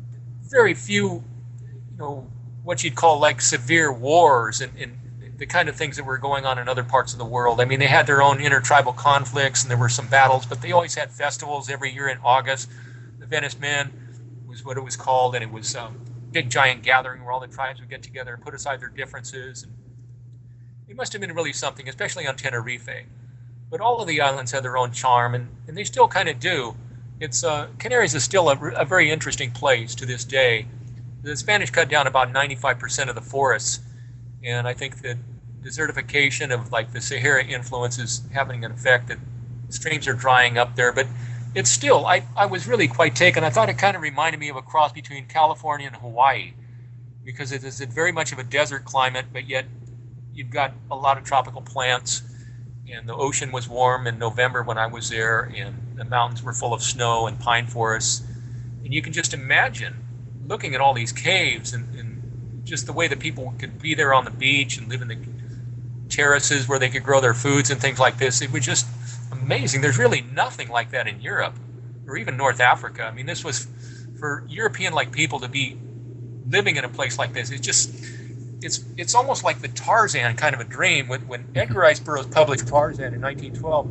very few, you know, what you'd call like severe wars and, and the kind of things that were going on in other parts of the world. I mean, they had their own intertribal conflicts and there were some battles, but they always had festivals every year in August. The Venice Men was what it was called, and it was a big giant gathering where all the tribes would get together and put aside their differences. And it must have been really something, especially on Tenerife. But all of the islands had their own charm, and, and they still kind of do. It's uh, Canaries is still a, a very interesting place to this day. The Spanish cut down about ninety-five percent of the forests, and I think that desertification of like the Sahara influence is having an effect that streams are drying up there. But it's still, I, I was really quite taken. I thought it kind of reminded me of a cross between California and Hawaii, because it is very much of a desert climate, but yet you've got a lot of tropical plants, and the ocean was warm in November when I was there, and the mountains were full of snow and pine forests. And you can just imagine looking at all these caves and, and just the way that people could be there on the beach and live in the terraces where they could grow their foods and things like this. It was just amazing. There's really nothing like that in Europe or even North Africa. I mean, this was for European-like people to be living in a place like this. It's just, it's it's almost like the Tarzan kind of a dream. When, when Edgar Rice Burroughs published Tarzan in nineteen twelve,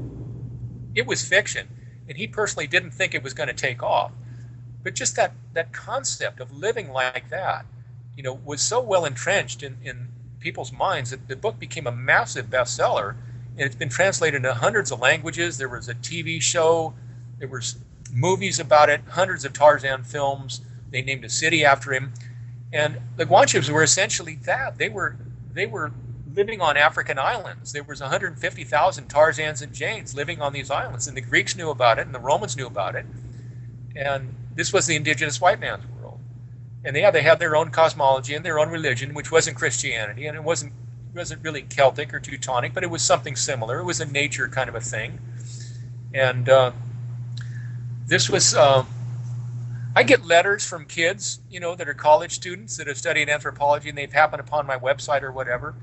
it was fiction, and he personally didn't think it was going to take off. But just that, that concept of living like that, you know, was so well entrenched in, in people's minds that the book became a massive bestseller, and it's been translated into hundreds of languages. There was a T V show, there was movies about it, hundreds of Tarzan films. They named a city after him. And the Guanches were essentially that. They were they were living on African islands. There was one hundred fifty thousand Tarzans and Janes living on these islands, and the Greeks knew about it, and the Romans knew about it. And this was the indigenous white man's world. And yeah, they had their own cosmology and their own religion, which wasn't Christianity, and it wasn't it wasn't really Celtic or Teutonic, but it was something similar. It was a nature kind of a thing. And uh, this was, uh, I get letters from kids, you know, that are college students that have studied anthropology, and they've happened upon my website or whatever.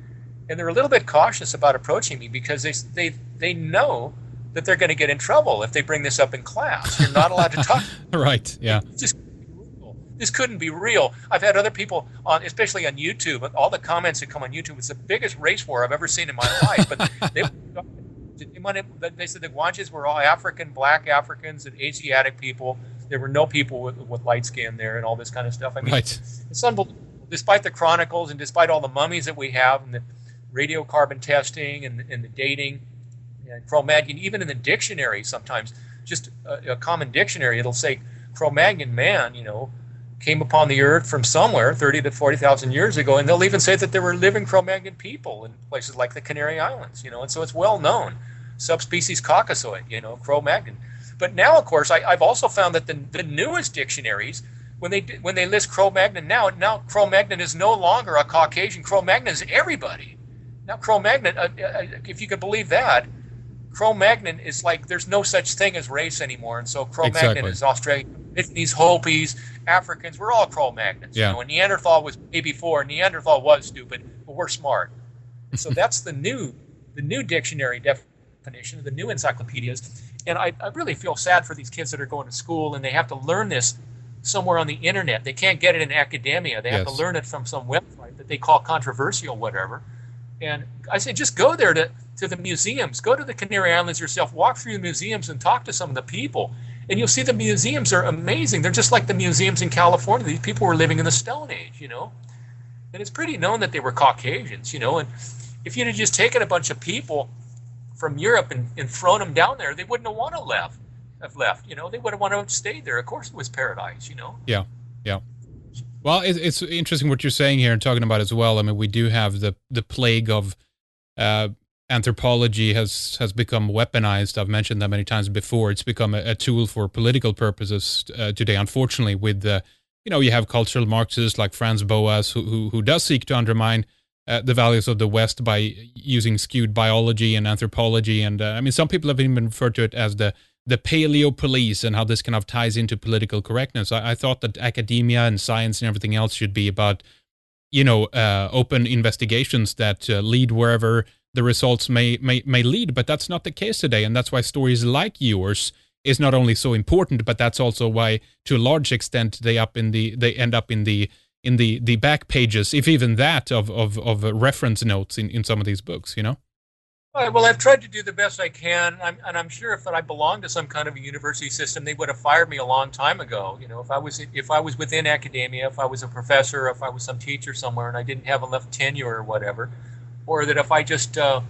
and they're a little bit cautious about approaching me because they they they know that they're going to get in trouble if they bring this up in class. You're not allowed to talk. Right. Yeah. It's just this couldn't be real. I've had other people on, especially on YouTube. All the comments that come on YouTube. It's the biggest race war I've ever seen in my life. But they, they, wanted, they said the Guanches were all African, black Africans, and Asiatic people. There were no people with, with light skin there, and all this kind of stuff. I mean, right. It's unbelievable. Despite the chronicles and despite all the mummies that we have, and the radiocarbon testing and, and the dating, and Cro-Magnon, even in the dictionary, sometimes just a, a common dictionary, it'll say Cro-Magnon man, you know, came upon the earth from somewhere thirty to forty thousand years ago, and they'll even say that there were living Cro-Magnon people in places like the Canary Islands, you know, and so it's well known. Subspecies Caucasoid, you know, Cro-Magnon. But now, of course, I, I've also found that the, the newest dictionaries, when they when they list Cro-Magnon now, now Cro-Magnon is no longer a Caucasian. Cro-Magnon is everybody. Now Cro-Magnon, uh, uh, if you could believe that, Cro-Magnon is like there's no such thing as race anymore, and so Cro-Magnon exactly. is Australian. These Hopis, Africans, we're all Cro-Magnons. Yeah. You know, and Neanderthal was way before. Neanderthal was stupid, but we're smart. So that's the new, the new dictionary definition, the new encyclopedias. And I, I really feel sad for these kids that are going to school and they have to learn this somewhere on the internet. They can't get it in academia. They have yes. to learn it from some website that they call controversial, whatever. And I say, just go there to, to the museums. Go to the Canary Islands yourself. Walk through the museums and talk to some of the people. And you'll see the museums are amazing. They're just like the museums in California. These people were living in the Stone Age, you know. And it's pretty known that they were Caucasians, you know. And if you'd have just taken a bunch of people from Europe and, and thrown them down there, they wouldn't have want to left, have left, you know. They would have wanted to stay there. Of course it was paradise, you know. Yeah, yeah. Well, it, it's interesting what you're saying here and talking about as well. I mean, we do have the, the plague of... Uh, anthropology has has become weaponized. I've mentioned that many times before. It's become a, a tool for political purposes uh, today. Unfortunately, with the, you know, you have cultural Marxists like Franz Boas who who, who does seek to undermine uh, the values of the West by using skewed biology and anthropology. And uh, I mean, some people have even referred to it as the the paleo police and how this kind of ties into political correctness. I, I thought that academia and science and everything else should be about, you know, uh, open investigations that uh, lead wherever the results may, may may lead, but that's not the case today, and that's why stories like yours is not only so important, but that's also why, to a large extent, they up in the they end up in the in the, the back pages, if even that, of of, of reference notes in, in some of these books. You know. All right, well, I've tried to do the best I can, I'm, and I'm sure if I belonged to some kind of a university system, they would have fired me a long time ago. You know, if I was if I was within academia, if I was a professor, if I was some teacher somewhere, and I didn't have enough tenure or whatever. Or that if I just, uh,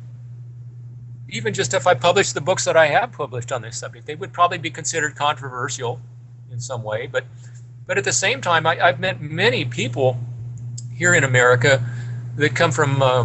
even just if I published the books that I have published on this subject, they would probably be considered controversial in some way. But, but at the same time, I, I've met many people here in America that come from um,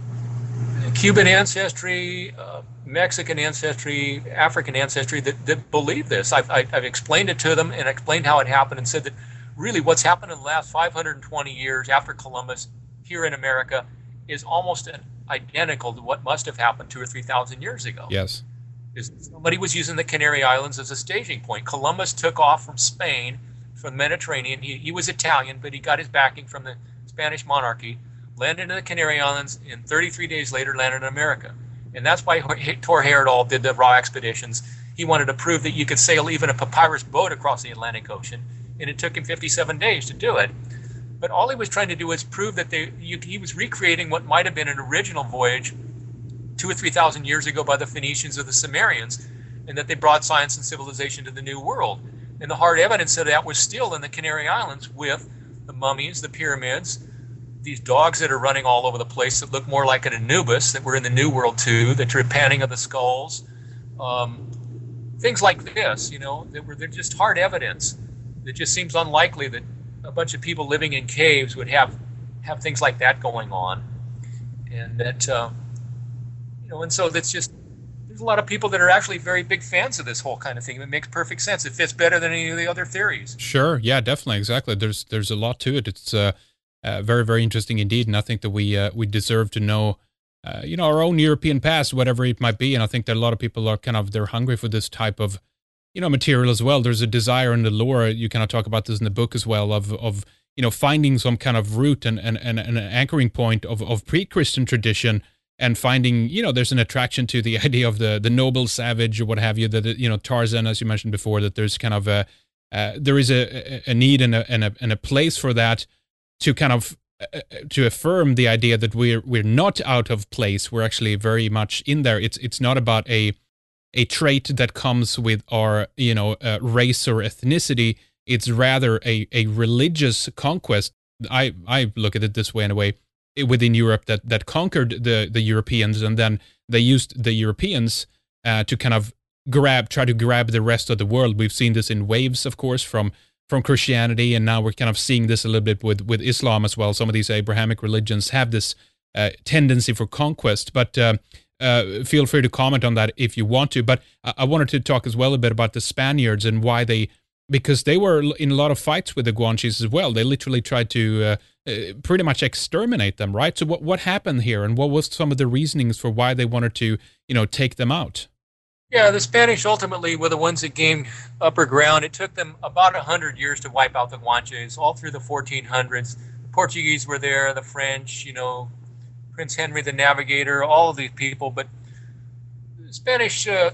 Cuban ancestry, uh, Mexican ancestry, African ancestry that, that believe this. I've, I, I've explained it to them and explained how it happened and said that really what's happened in the last five hundred twenty years after Columbus here in America is almost an identical to what must have happened two or three thousand years ago. Yes. Is somebody was using the Canary Islands as a staging point. Columbus took off from Spain, from the Mediterranean. He, he was Italian, but he got his backing from the Spanish monarchy, landed in the Canary Islands, and thirty-three days later landed in America. And that's why Tor Heyerdahl did the raw expeditions. He wanted to prove that you could sail even a papyrus boat across the Atlantic Ocean, and it took him fifty-seven days to do it. But all he was trying to do was prove that they, you, he was recreating what might have been an original voyage two or three thousand years ago by the Phoenicians or the Sumerians, and that they brought science and civilization to the New World. And the hard evidence of that was still in the Canary Islands with the mummies, the pyramids, these dogs that are running all over the place that look more like an Anubis that were in the New World too, the trepanning of the skulls, um, things like this, you know, that were, they're just hard evidence. It just seems unlikely that a bunch of people living in caves would have have things like that going on, and that uh, you know, and so that's just there's a lot of people that are actually very big fans of this whole kind of thing. It makes perfect sense. It fits better than any of the other theories. Sure, yeah, definitely, exactly. There's there's a lot to it. It's uh, uh, very very interesting indeed, and I think that we uh, we deserve to know, uh, you know, our own European past, whatever it might be. And I think that a lot of people are kind of they're hungry for this type of, you know, material as well. There's a desire in the lore. You kind of talk about this in the book as well of, of you know, finding some kind of root and, and, and an anchoring point of, of pre-Christian tradition, and finding, you know, there's an attraction to the idea of the the noble savage or what have you, that, you know, Tarzan, as you mentioned before, that there's kind of a, uh, there is a, a need and a, and a, and a place for that to kind of, uh, to affirm the idea that we're, we're not out of place. We're actually very much in there. It's, it's not about a, a trait that comes with our, you know, uh, race or ethnicity. It's rather a, a religious conquest. I, I look at it this way in a way, within Europe, that, that conquered the, the Europeans, and then they used the Europeans uh, to kind of grab, try to grab the rest of the world. We've seen this in waves, of course, from from Christianity, and now we're kind of seeing this a little bit with, with Islam as well. Some of these Abrahamic religions have this uh, tendency for conquest, but uh, uh, feel free to comment on that if you want to. But I, I wanted to talk as well a bit about the Spaniards and why they, because they were in a lot of fights with the Guanches as well. They literally tried to uh, uh, pretty much exterminate them, right? So what what happened here, and what was some of the reasonings for why they wanted to, you know, take them out? Yeah, the Spanish ultimately were the ones that gained upper ground. It took them about one hundred years to wipe out the Guanches, all through the fourteen hundreds. The Portuguese were there, the French, you know, Prince Henry the Navigator, all of these people. But the Spanish, uh,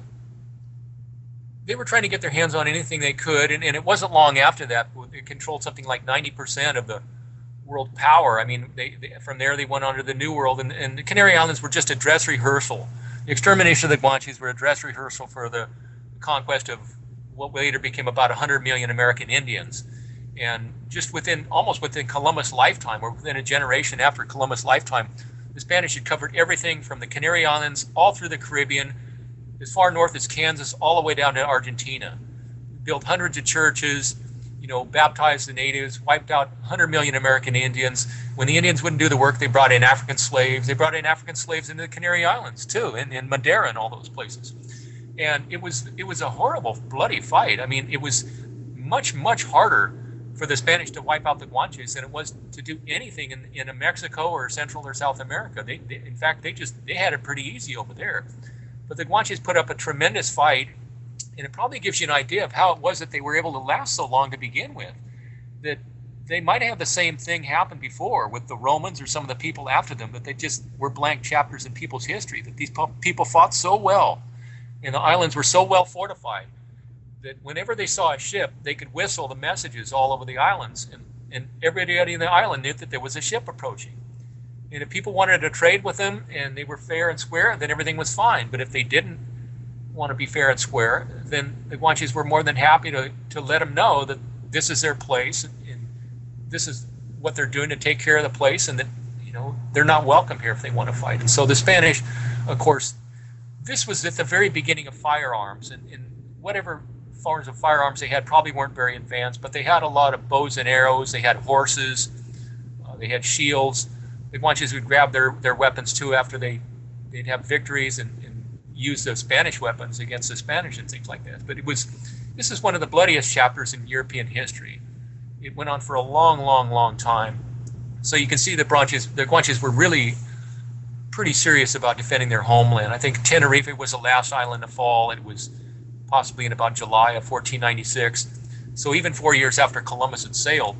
they were trying to get their hands on anything they could, and, and it wasn't long after that. They controlled something like ninety percent of the world power. I mean, they, they, from there they went on to the New World, and, and the Canary Islands were just a dress rehearsal. The extermination of the Guanches were a dress rehearsal for the conquest of what later became about one hundred million American Indians. And just within, almost within Columbus' lifetime, or within a generation after Columbus' lifetime, the Spanish had covered everything from the Canary Islands all through the Caribbean, as far north as Kansas, all the way down to Argentina. Built hundreds of churches, you know, baptized the natives, wiped out one hundred million American Indians. When the Indians wouldn't do the work, they brought in African slaves. They brought in African slaves into the Canary Islands too, and in Madeira and all those places. And it was it was a horrible, bloody fight. I mean, it was much, much harder for the Spanish to wipe out the Guanches than it was to do anything in, in Mexico or Central or South America. They, they, in fact, they just they had it pretty easy over there. But the Guanches put up a tremendous fight, and it probably gives you an idea of how it was that they were able to last so long to begin with. That they might have the same thing happen before with the Romans or some of the people after them, that they just were blank chapters in people's history, that these people fought so well, and the islands were so well fortified, that whenever they saw a ship, they could whistle the messages all over the islands, and, and everybody in the island knew that there was a ship approaching. And if people wanted to trade with them and they were fair and square, then everything was fine. But if they didn't want to be fair and square, then the Guanches were more than happy to, to let them know that this is their place, and, and this is what they're doing to take care of the place, and that, you know, they're not welcome here if they want to fight. And so the Spanish, of course, this was at the very beginning of firearms, and, and whatever forms of firearms they had probably weren't very advanced, but they had a lot of bows and arrows, they had horses, uh, they had shields. The Guanches would grab their, their weapons too after they, they'd have victories, and, and use the Spanish weapons against the Spanish and things like that. But it was, this is one of the bloodiest chapters in European history. It went on for a long, long, long time. So you can see the Guanches, the Guanches were really pretty serious about defending their homeland. I think Tenerife was the last island to fall. It was possibly in about July of fourteen ninety-six. So even four years after Columbus had sailed,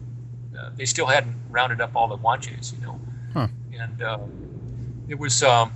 uh, they still hadn't rounded up all the Guanches, you know. Huh. And uh, it was, um,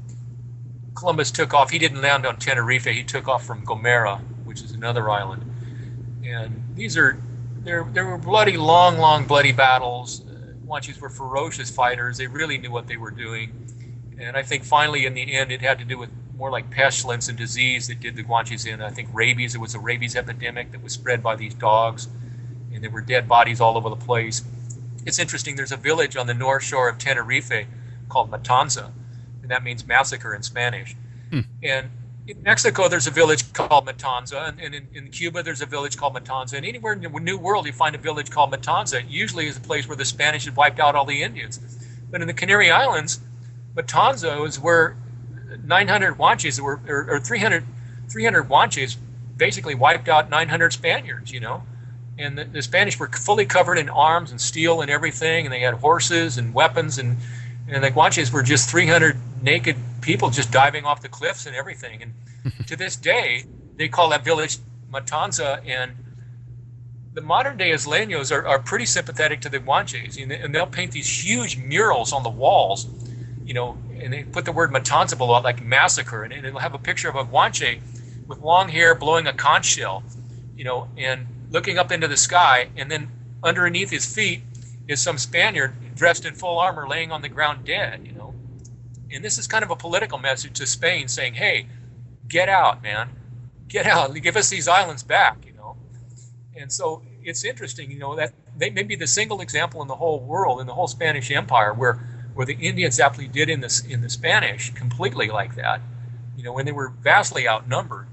Columbus took off. He didn't land on Tenerife. He took off from Gomera, which is another island. And these are, there, there were bloody, long, long, bloody battles. Uh, Guanches were ferocious fighters. They really knew what they were doing. And I think finally, in the end, it had to do with more like pestilence and disease that did the Guanches in. I think rabies. It was a rabies epidemic that was spread by these dogs, and there were dead bodies all over the place. It's interesting. There's a village on the north shore of Tenerife called Matanza, and that means massacre in Spanish. Hmm. And in Mexico, there's a village called Matanza, and, and in, in Cuba, there's a village called Matanza. And anywhere in the New World, you find a village called Matanza. It usually is a place where the Spanish had wiped out all the Indians. But in the Canary Islands, Matanza is where nine hundred Guanches, or, or, or three hundred, three hundred Guanches basically wiped out nine hundred Spaniards, you know. And the, the Spanish were fully covered in arms and steel and everything, and they had horses and weapons, and, and the Guanches were just three hundred naked people just diving off the cliffs and everything. And to this day, they call that village Matanza, and the modern day isleños are, are pretty sympathetic to the Guanches, and they'll paint these huge murals on the walls, you know, and they put the word Matanza below it, like massacre, and it'll have a picture of a Guanche with long hair blowing a conch shell, you know, and looking up into the sky, and then underneath his feet is some Spaniard dressed in full armor laying on the ground dead, you know. And this is kind of a political message to Spain saying, hey, get out, man. Get out. Give us these islands back, you know. And so it's interesting, you know, that they may be the single example in the whole world, in the whole Spanish Empire, where where the Indians actually did in this in the Spanish completely like that, you know, when they were vastly outnumbered.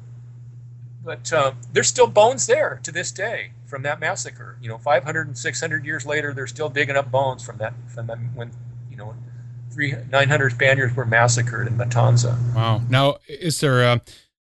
But uh, there's still bones there to this day from that massacre. You know, five hundred and six hundred years later, they're still digging up bones from that, from that when, you know, three, nine hundred Spaniards were massacred in Matanza. Wow. Now, is there, uh,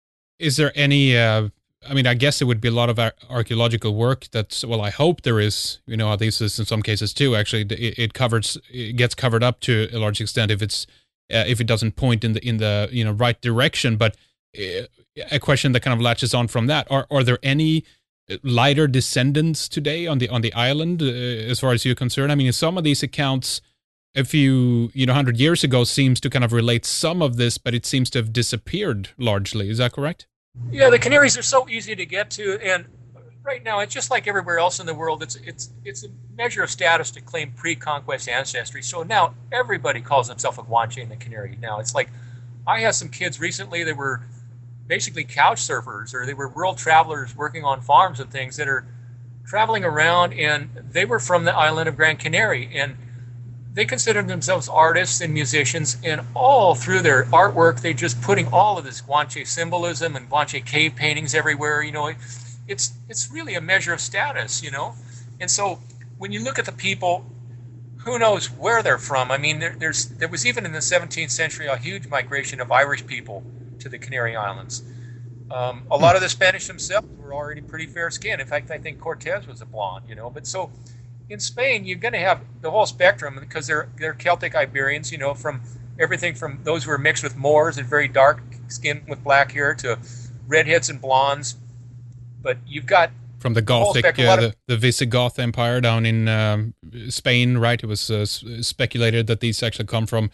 is there any, uh, I mean, I guess it would be a lot of ar- archaeological work that's, well, I hope there is, you know, at least in some cases too, actually, it, it covers, it gets covered up to a large extent if it's, uh, if it doesn't point in the, in the, you know, right direction. But uh, a question that kind of latches on from that, are, are there any lighter descendants today on the, on the island, uh, as far as you're concerned? I mean, in some of these accounts, a few, you know, hundred years ago seems to kind of relate some of this, but it seems to have disappeared largely. Is that correct? Yeah, the Canaries are so easy to get to, and right now it's just like everywhere else in the world. It's it's it's a measure of status to claim pre-conquest ancestry. So now everybody calls themselves a Guanche in the Canary. Now it's like, I had some kids recently that were basically couch surfers, or they were world travelers working on farms and things, that are traveling around, and they were from the island of Gran Canary, and they considered themselves artists and musicians, and all through their artwork, they just putting all of this Guanche symbolism and Guanche cave paintings everywhere. You know, it, it's it's really a measure of status, you know. And so when you look at the people, who knows where they're from? I mean, there, there's there was even in the seventeenth century a huge migration of Irish people to the Canary Islands. Um, a lot of the Spanish themselves were already pretty fair-skinned. In fact, I think Cortez was a blonde, you know. But so in Spain, you're going to have the whole spectrum, because they're they're Celtic Iberians, you know, from everything from those who are mixed with Moors and very dark skin with black hair to redheads and blondes. But you've got from the Gothic, the, uh, of, the, the Visigoth Empire down in um, Spain, right? It was uh, speculated that these actually come from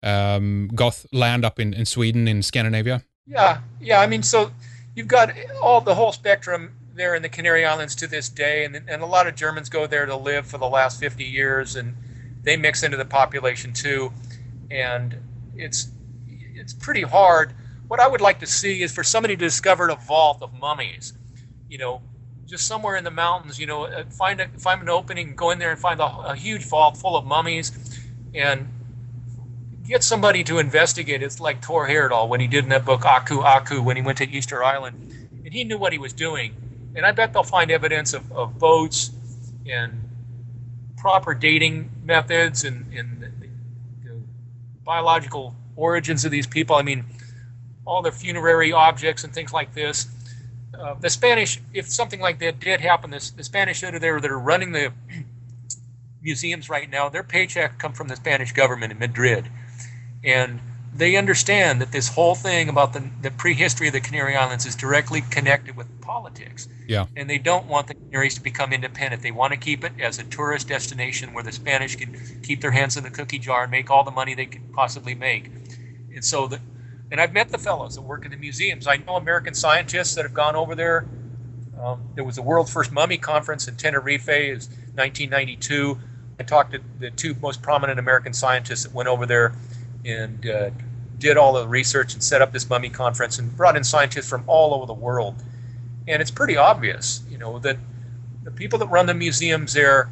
um, Goth land up in, in Sweden, in Scandinavia. Yeah, yeah. I mean, so you've got all the whole spectrum there in the Canary Islands to this day, and and a lot of Germans go there to live for the last fifty years, and they mix into the population too, and it's it's pretty hard. What I would like to see is for somebody to discover a vault of mummies, you know, just somewhere in the mountains, you know, find a, find an opening, go in there and find a, a huge vault full of mummies, and get somebody to investigate. It's like Thor Heyerdahl when he did in that book Aku Aku, when he went to Easter Island, and he knew what he was doing. And I bet they'll find evidence of, of boats and proper dating methods and, and the, the biological origins of these people. I mean, all the funerary objects and things like this. Uh, the Spanish, if something like that did happen, this, the Spanish that are there that are running the museums right now, their paycheck come from the Spanish government in Madrid. And they understand that this whole thing about the, the prehistory of the Canary Islands is directly connected with politics. Yeah. And they don't want the Canaries to become independent. They want to keep it as a tourist destination where the Spanish can keep their hands in the cookie jar and make all the money they could possibly make. And so, the, and I've met the fellows that work in the museums. I know American scientists that have gone over there. Um, there was the world's first mummy conference in Tenerife. It was nineteen ninety-two. I talked to the two most prominent American scientists that went over there and uh, did all the research and set up this mummy conference and brought in scientists from all over the world. And it's pretty obvious, you know, that the people that run the museums there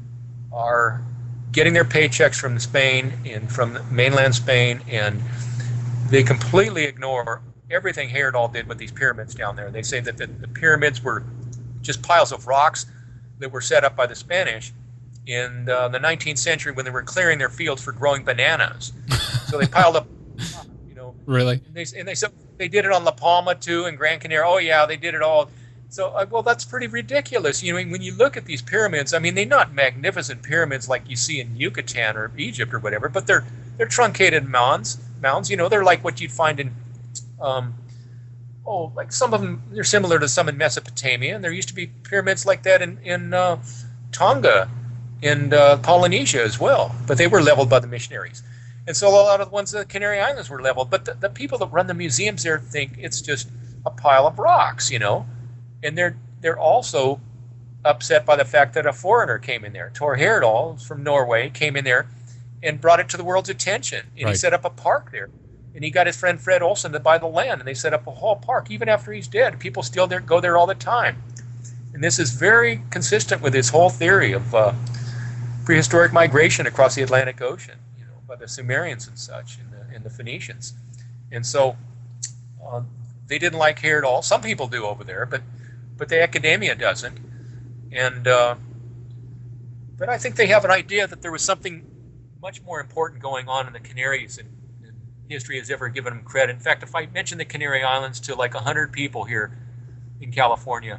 are getting their paychecks from Spain and from mainland Spain, and they completely ignore everything Heyerdahl did with these pyramids down there. They say that the, the pyramids were just piles of rocks that were set up by the Spanish in uh, the nineteenth century when they were clearing their fields for growing bananas. So they piled up, you know. Really? And they, and they said they did it on La Palma too, and Gran Canaria. Oh yeah, they did it all. So uh, well, that's pretty ridiculous. You know, when you look at these pyramids, I mean, they're not magnificent pyramids like you see in Yucatan or Egypt or whatever, but they're they're truncated mounds. Mounds, you know, they're like what you'd find in um, oh, like some of them, they're similar to some in Mesopotamia, and there used to be pyramids like that in, in uh, Tonga, in uh, Polynesia as well, but they were leveled by the missionaries. And so a lot of the ones in the Canary Islands were leveled, but the, the people that run the museums there think it's just a pile of rocks, you know, and they're they're also upset by the fact that a foreigner came in there. Tor Heyerdahl from Norway came in there and brought it to the world's attention, and right. he set up a park there. And he got his friend Fred Olson to buy the land, and they set up a whole park. Even after he's dead, people still there, go there all the time. And this is very consistent with his whole theory of uh, prehistoric migration across the Atlantic Ocean, you know, by the Sumerians and such, and the, and the Phoenicians. And so uh, they didn't like Heyerdahl. Some people do over there, but but the academia doesn't. And uh, but I think they have an idea that there was something much more important going on in the Canaries, and, and history has ever given them credit. In fact, if I mention the Canary Islands to like one hundred people here in California,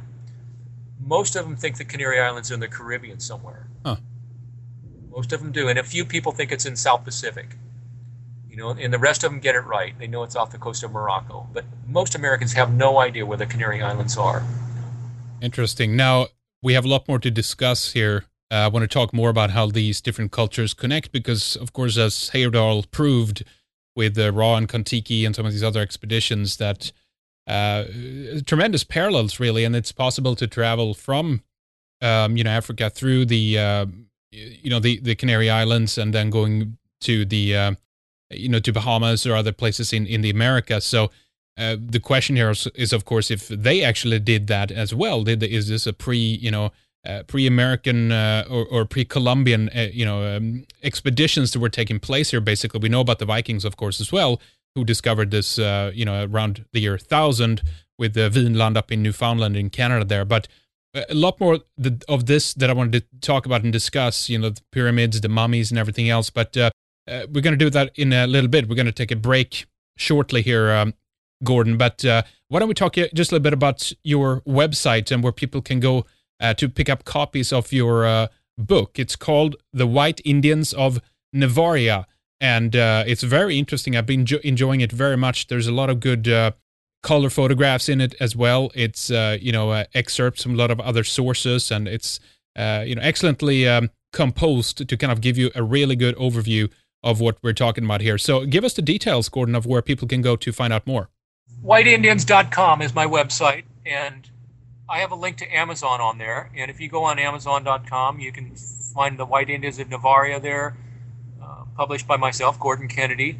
most of them think the Canary Islands are in the Caribbean somewhere. Huh. Most of them do, and a few people think it's in South Pacific. You know, and the rest of them get it right. They know it's off the coast of Morocco. But most Americans have no idea where the Canary Islands are. Interesting. Now, we have a lot more to discuss here. Uh, I want to talk more about how these different cultures connect because, of course, as Heyerdahl proved with uh, Ra and Kon-Tiki and some of these other expeditions, that uh, tremendous parallels, really, and it's possible to travel from, um, you know, Africa through the, uh, you know, the, the Canary Islands and then going to the, uh, you know, to Bahamas or other places in, in the Americas. So uh, the question here is, is, of course, if they actually did that as well. Did the, is this a pre, you know, Uh, pre-American uh, or, or pre-Columbian, uh, you know, um, expeditions that were taking place here? Basically, we know about the Vikings, of course, as well, who discovered this, uh, you know, around the year one thousand with the Vinland up in Newfoundland in Canada there. But a lot more the, of this that I wanted to talk about and discuss, you know, the pyramids, the mummies, and everything else. But uh, uh, we're going to do that in a little bit. We're going to take a break shortly here, um, Gordon. But uh, why don't we talk just a little bit about your website and where people can go Uh, to pick up copies of your uh, book. It's called The White Indians of Navaria, and uh, it's very interesting. I've been jo- enjoying it very much. There's a lot of good uh, color photographs in it as well. It's uh, you know uh, excerpts from a lot of other sources, and it's uh, you know excellently um, composed to kind of give you a really good overview of what we're talking about here. So give us the details, Gordon, of where people can go to find out more. white indians dot com is my website, and I have a link to Amazon on there, and if you go on amazon dot com, you can find The White Indians of Navaria there, uh, published by myself, Gordon Kennedy.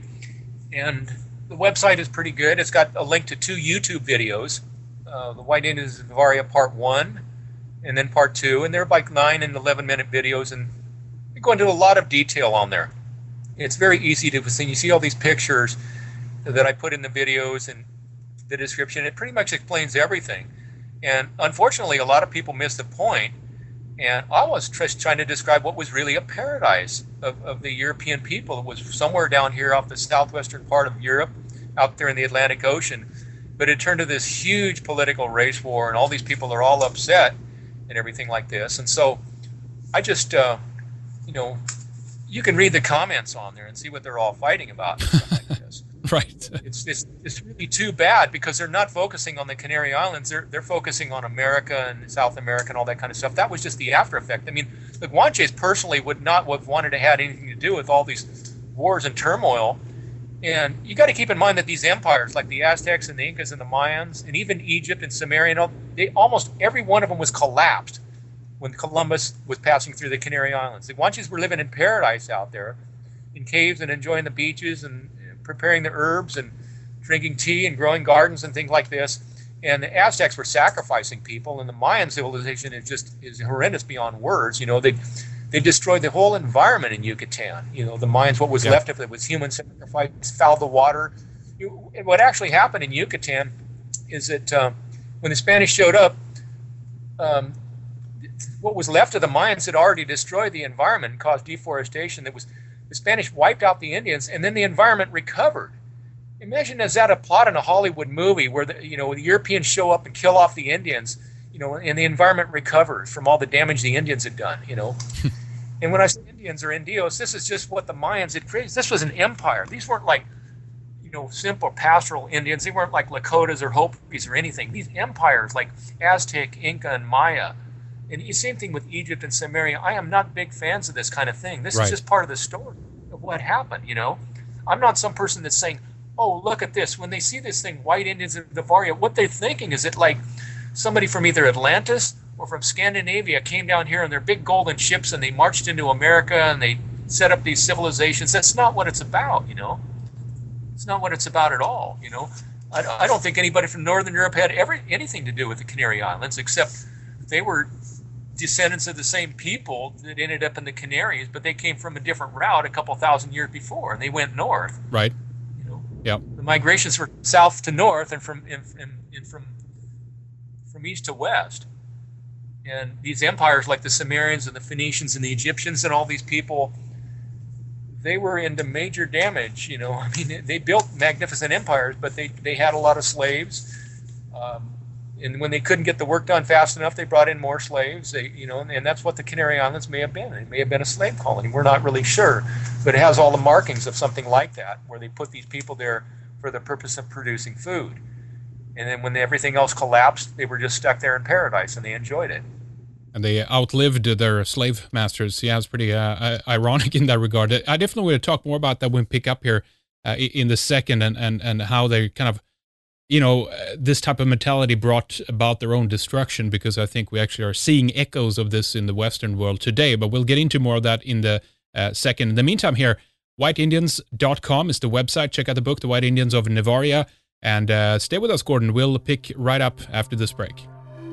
And the website is pretty good. It's got a link to two YouTube videos, uh, The White Indians of Navaria Part one, and then Part two, and they're like nine and eleven minute videos, and we go into a lot of detail on there. It's very easy to see. You see all these pictures that I put in the videos and the description. It pretty much explains everything. And unfortunately, a lot of people miss the point. And I was just trying to describe what was really a paradise of, of the European people. It was somewhere down here off the southwestern part of Europe, out there in the Atlantic Ocean. But it turned to this huge political race war, and all these people are all upset and everything like this. And so I just, uh, you know, you can read the comments on there and see what they're all fighting about and stuff like this. Right. It's, it's it's really too bad because they're not focusing on the Canary Islands. They're they're focusing on America and South America and all that kind of stuff. That was just the after effect. I mean, the Guanches personally would not have wanted to have anything to do with all these wars and turmoil. And you got to keep in mind that these empires, like the Aztecs and the Incas and the Mayans, and even Egypt and Sumerian, they almost every one of them was collapsed when Columbus was passing through the Canary Islands. The Guanches were living in paradise out there, in caves and enjoying the beaches and preparing the herbs and drinking tea and growing gardens and things like this. And the Aztecs were sacrificing people, and the Mayan civilization is just is horrendous beyond words. You know, they they destroyed the whole environment in Yucatan. You know, the Mayans, what was yeah. left of it was human sacrifice, fouled the water. You, and what actually happened in Yucatan is that um, when the Spanish showed up, um, what was left of the Mayans had already destroyed the environment and caused deforestation. That was The Spanish wiped out the Indians, and then the environment recovered. Imagine as that a plot in a Hollywood movie where the, you know the Europeans show up and kill off the Indians, you know, and the environment recovers from all the damage the Indians had done, you know. And when I say Indians or Indios, this is just what the Mayans had created. This was an empire. These weren't like know, simple pastoral Indians. They weren't like Lakotas or Hopis or anything. These empires like Aztec, Inca, and Maya. And the same thing with Egypt and Samaria. I am not big fans of this kind of thing. This right. is just part of the story of what happened, you know. I'm not some person that's saying, oh, look at this. When they see this thing, white Indians of Navaria, what they're thinking is it like somebody from either Atlantis or from Scandinavia came down here on their big golden ships and they marched into America and they set up these civilizations. That's not what it's about, you know. It's not what it's about at all, you know. I, I don't think anybody from Northern Europe had ever anything to do with the Canary Islands, except they were descendants of the same people that ended up in the Canaries, but they came from a different route a couple thousand years before, and they went north. Right. You know. Yeah. The migrations were south to north and from and, and, and from from east to west. And these empires, like the Sumerians and the Phoenicians and the Egyptians and all these people, they were into major damage. You know, I mean, they built magnificent empires, but they they had a lot of slaves. Um, And when they couldn't get the work done fast enough, they brought in more slaves. They, you know, and, and that's what the Canary Islands may have been. It may have been a slave colony. We're not really sure, but it has all the markings of something like that, where they put these people there for the purpose of producing food. And then when everything else collapsed, they were just stuck there in paradise, and they enjoyed it. And they outlived their slave masters. Yeah, it's pretty uh, ironic in that regard. I definitely want to talk more about that when we pick up here uh, in the second, and, and, and how they kind of, you know, uh, this type of mentality brought about their own destruction, because I think we actually are seeing echoes of this in the Western world today. But we'll get into more of that in the uh, second. In the meantime here, white indians dot com is the website. Check out the book, The White Indians of Navaria. And uh, stay with us, Gordon. We'll pick right up after this break.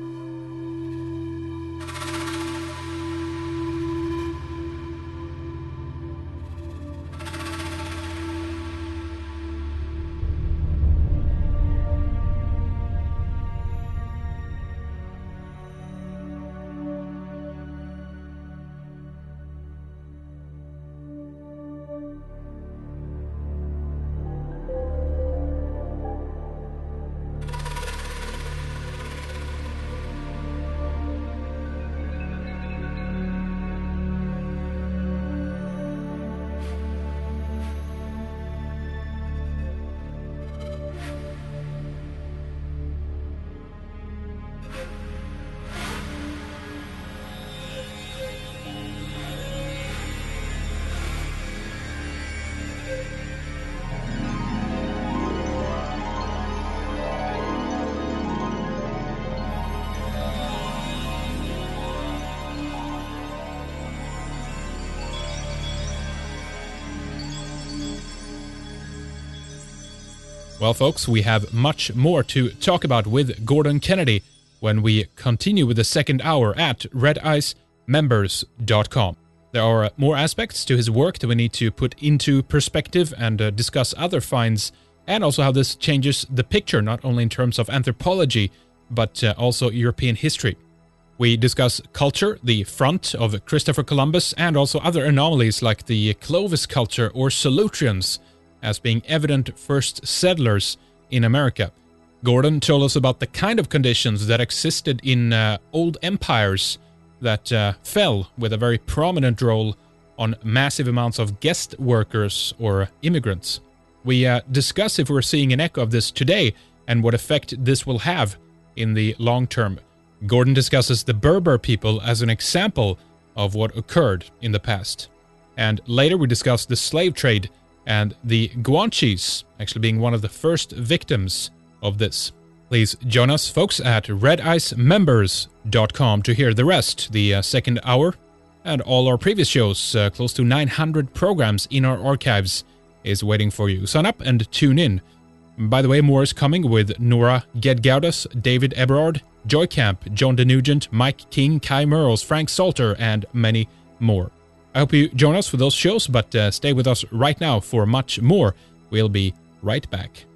Well, folks, we have much more to talk about with Gordon Kennedy when we continue with the second hour at red ice members dot com. There are more aspects to his work that we need to put into perspective and uh, discuss other finds, and also how this changes the picture, not only in terms of anthropology, but uh, also European history. We discuss culture, the front of Christopher Columbus, and also other anomalies like the Clovis culture or Solutreans, as being evident first settlers in America. Gordon told us about the kind of conditions that existed in uh, old empires that uh, fell with a very prominent role on massive amounts of guest workers or immigrants. We uh, discuss if we're seeing an echo of this today and what effect this will have in the long term. Gordon discusses the Berber people as an example of what occurred in the past. And later we discuss the slave trade and the Guanches actually being one of the first victims of this. Please join us, folks, at red ice members dot com to hear the rest, the uh, second hour, and all our previous shows. Uh, close to nine hundred programs in our archives is waiting for you. Sign up and tune in. By the way, more is coming with Nora Gedgaudas, David Eberhard, Joy Camp, John DeNugent, Mike King, Kai Merles, Frank Salter, and many more. I hope you join us for those shows, but uh, stay with us right now for much more. We'll be right back.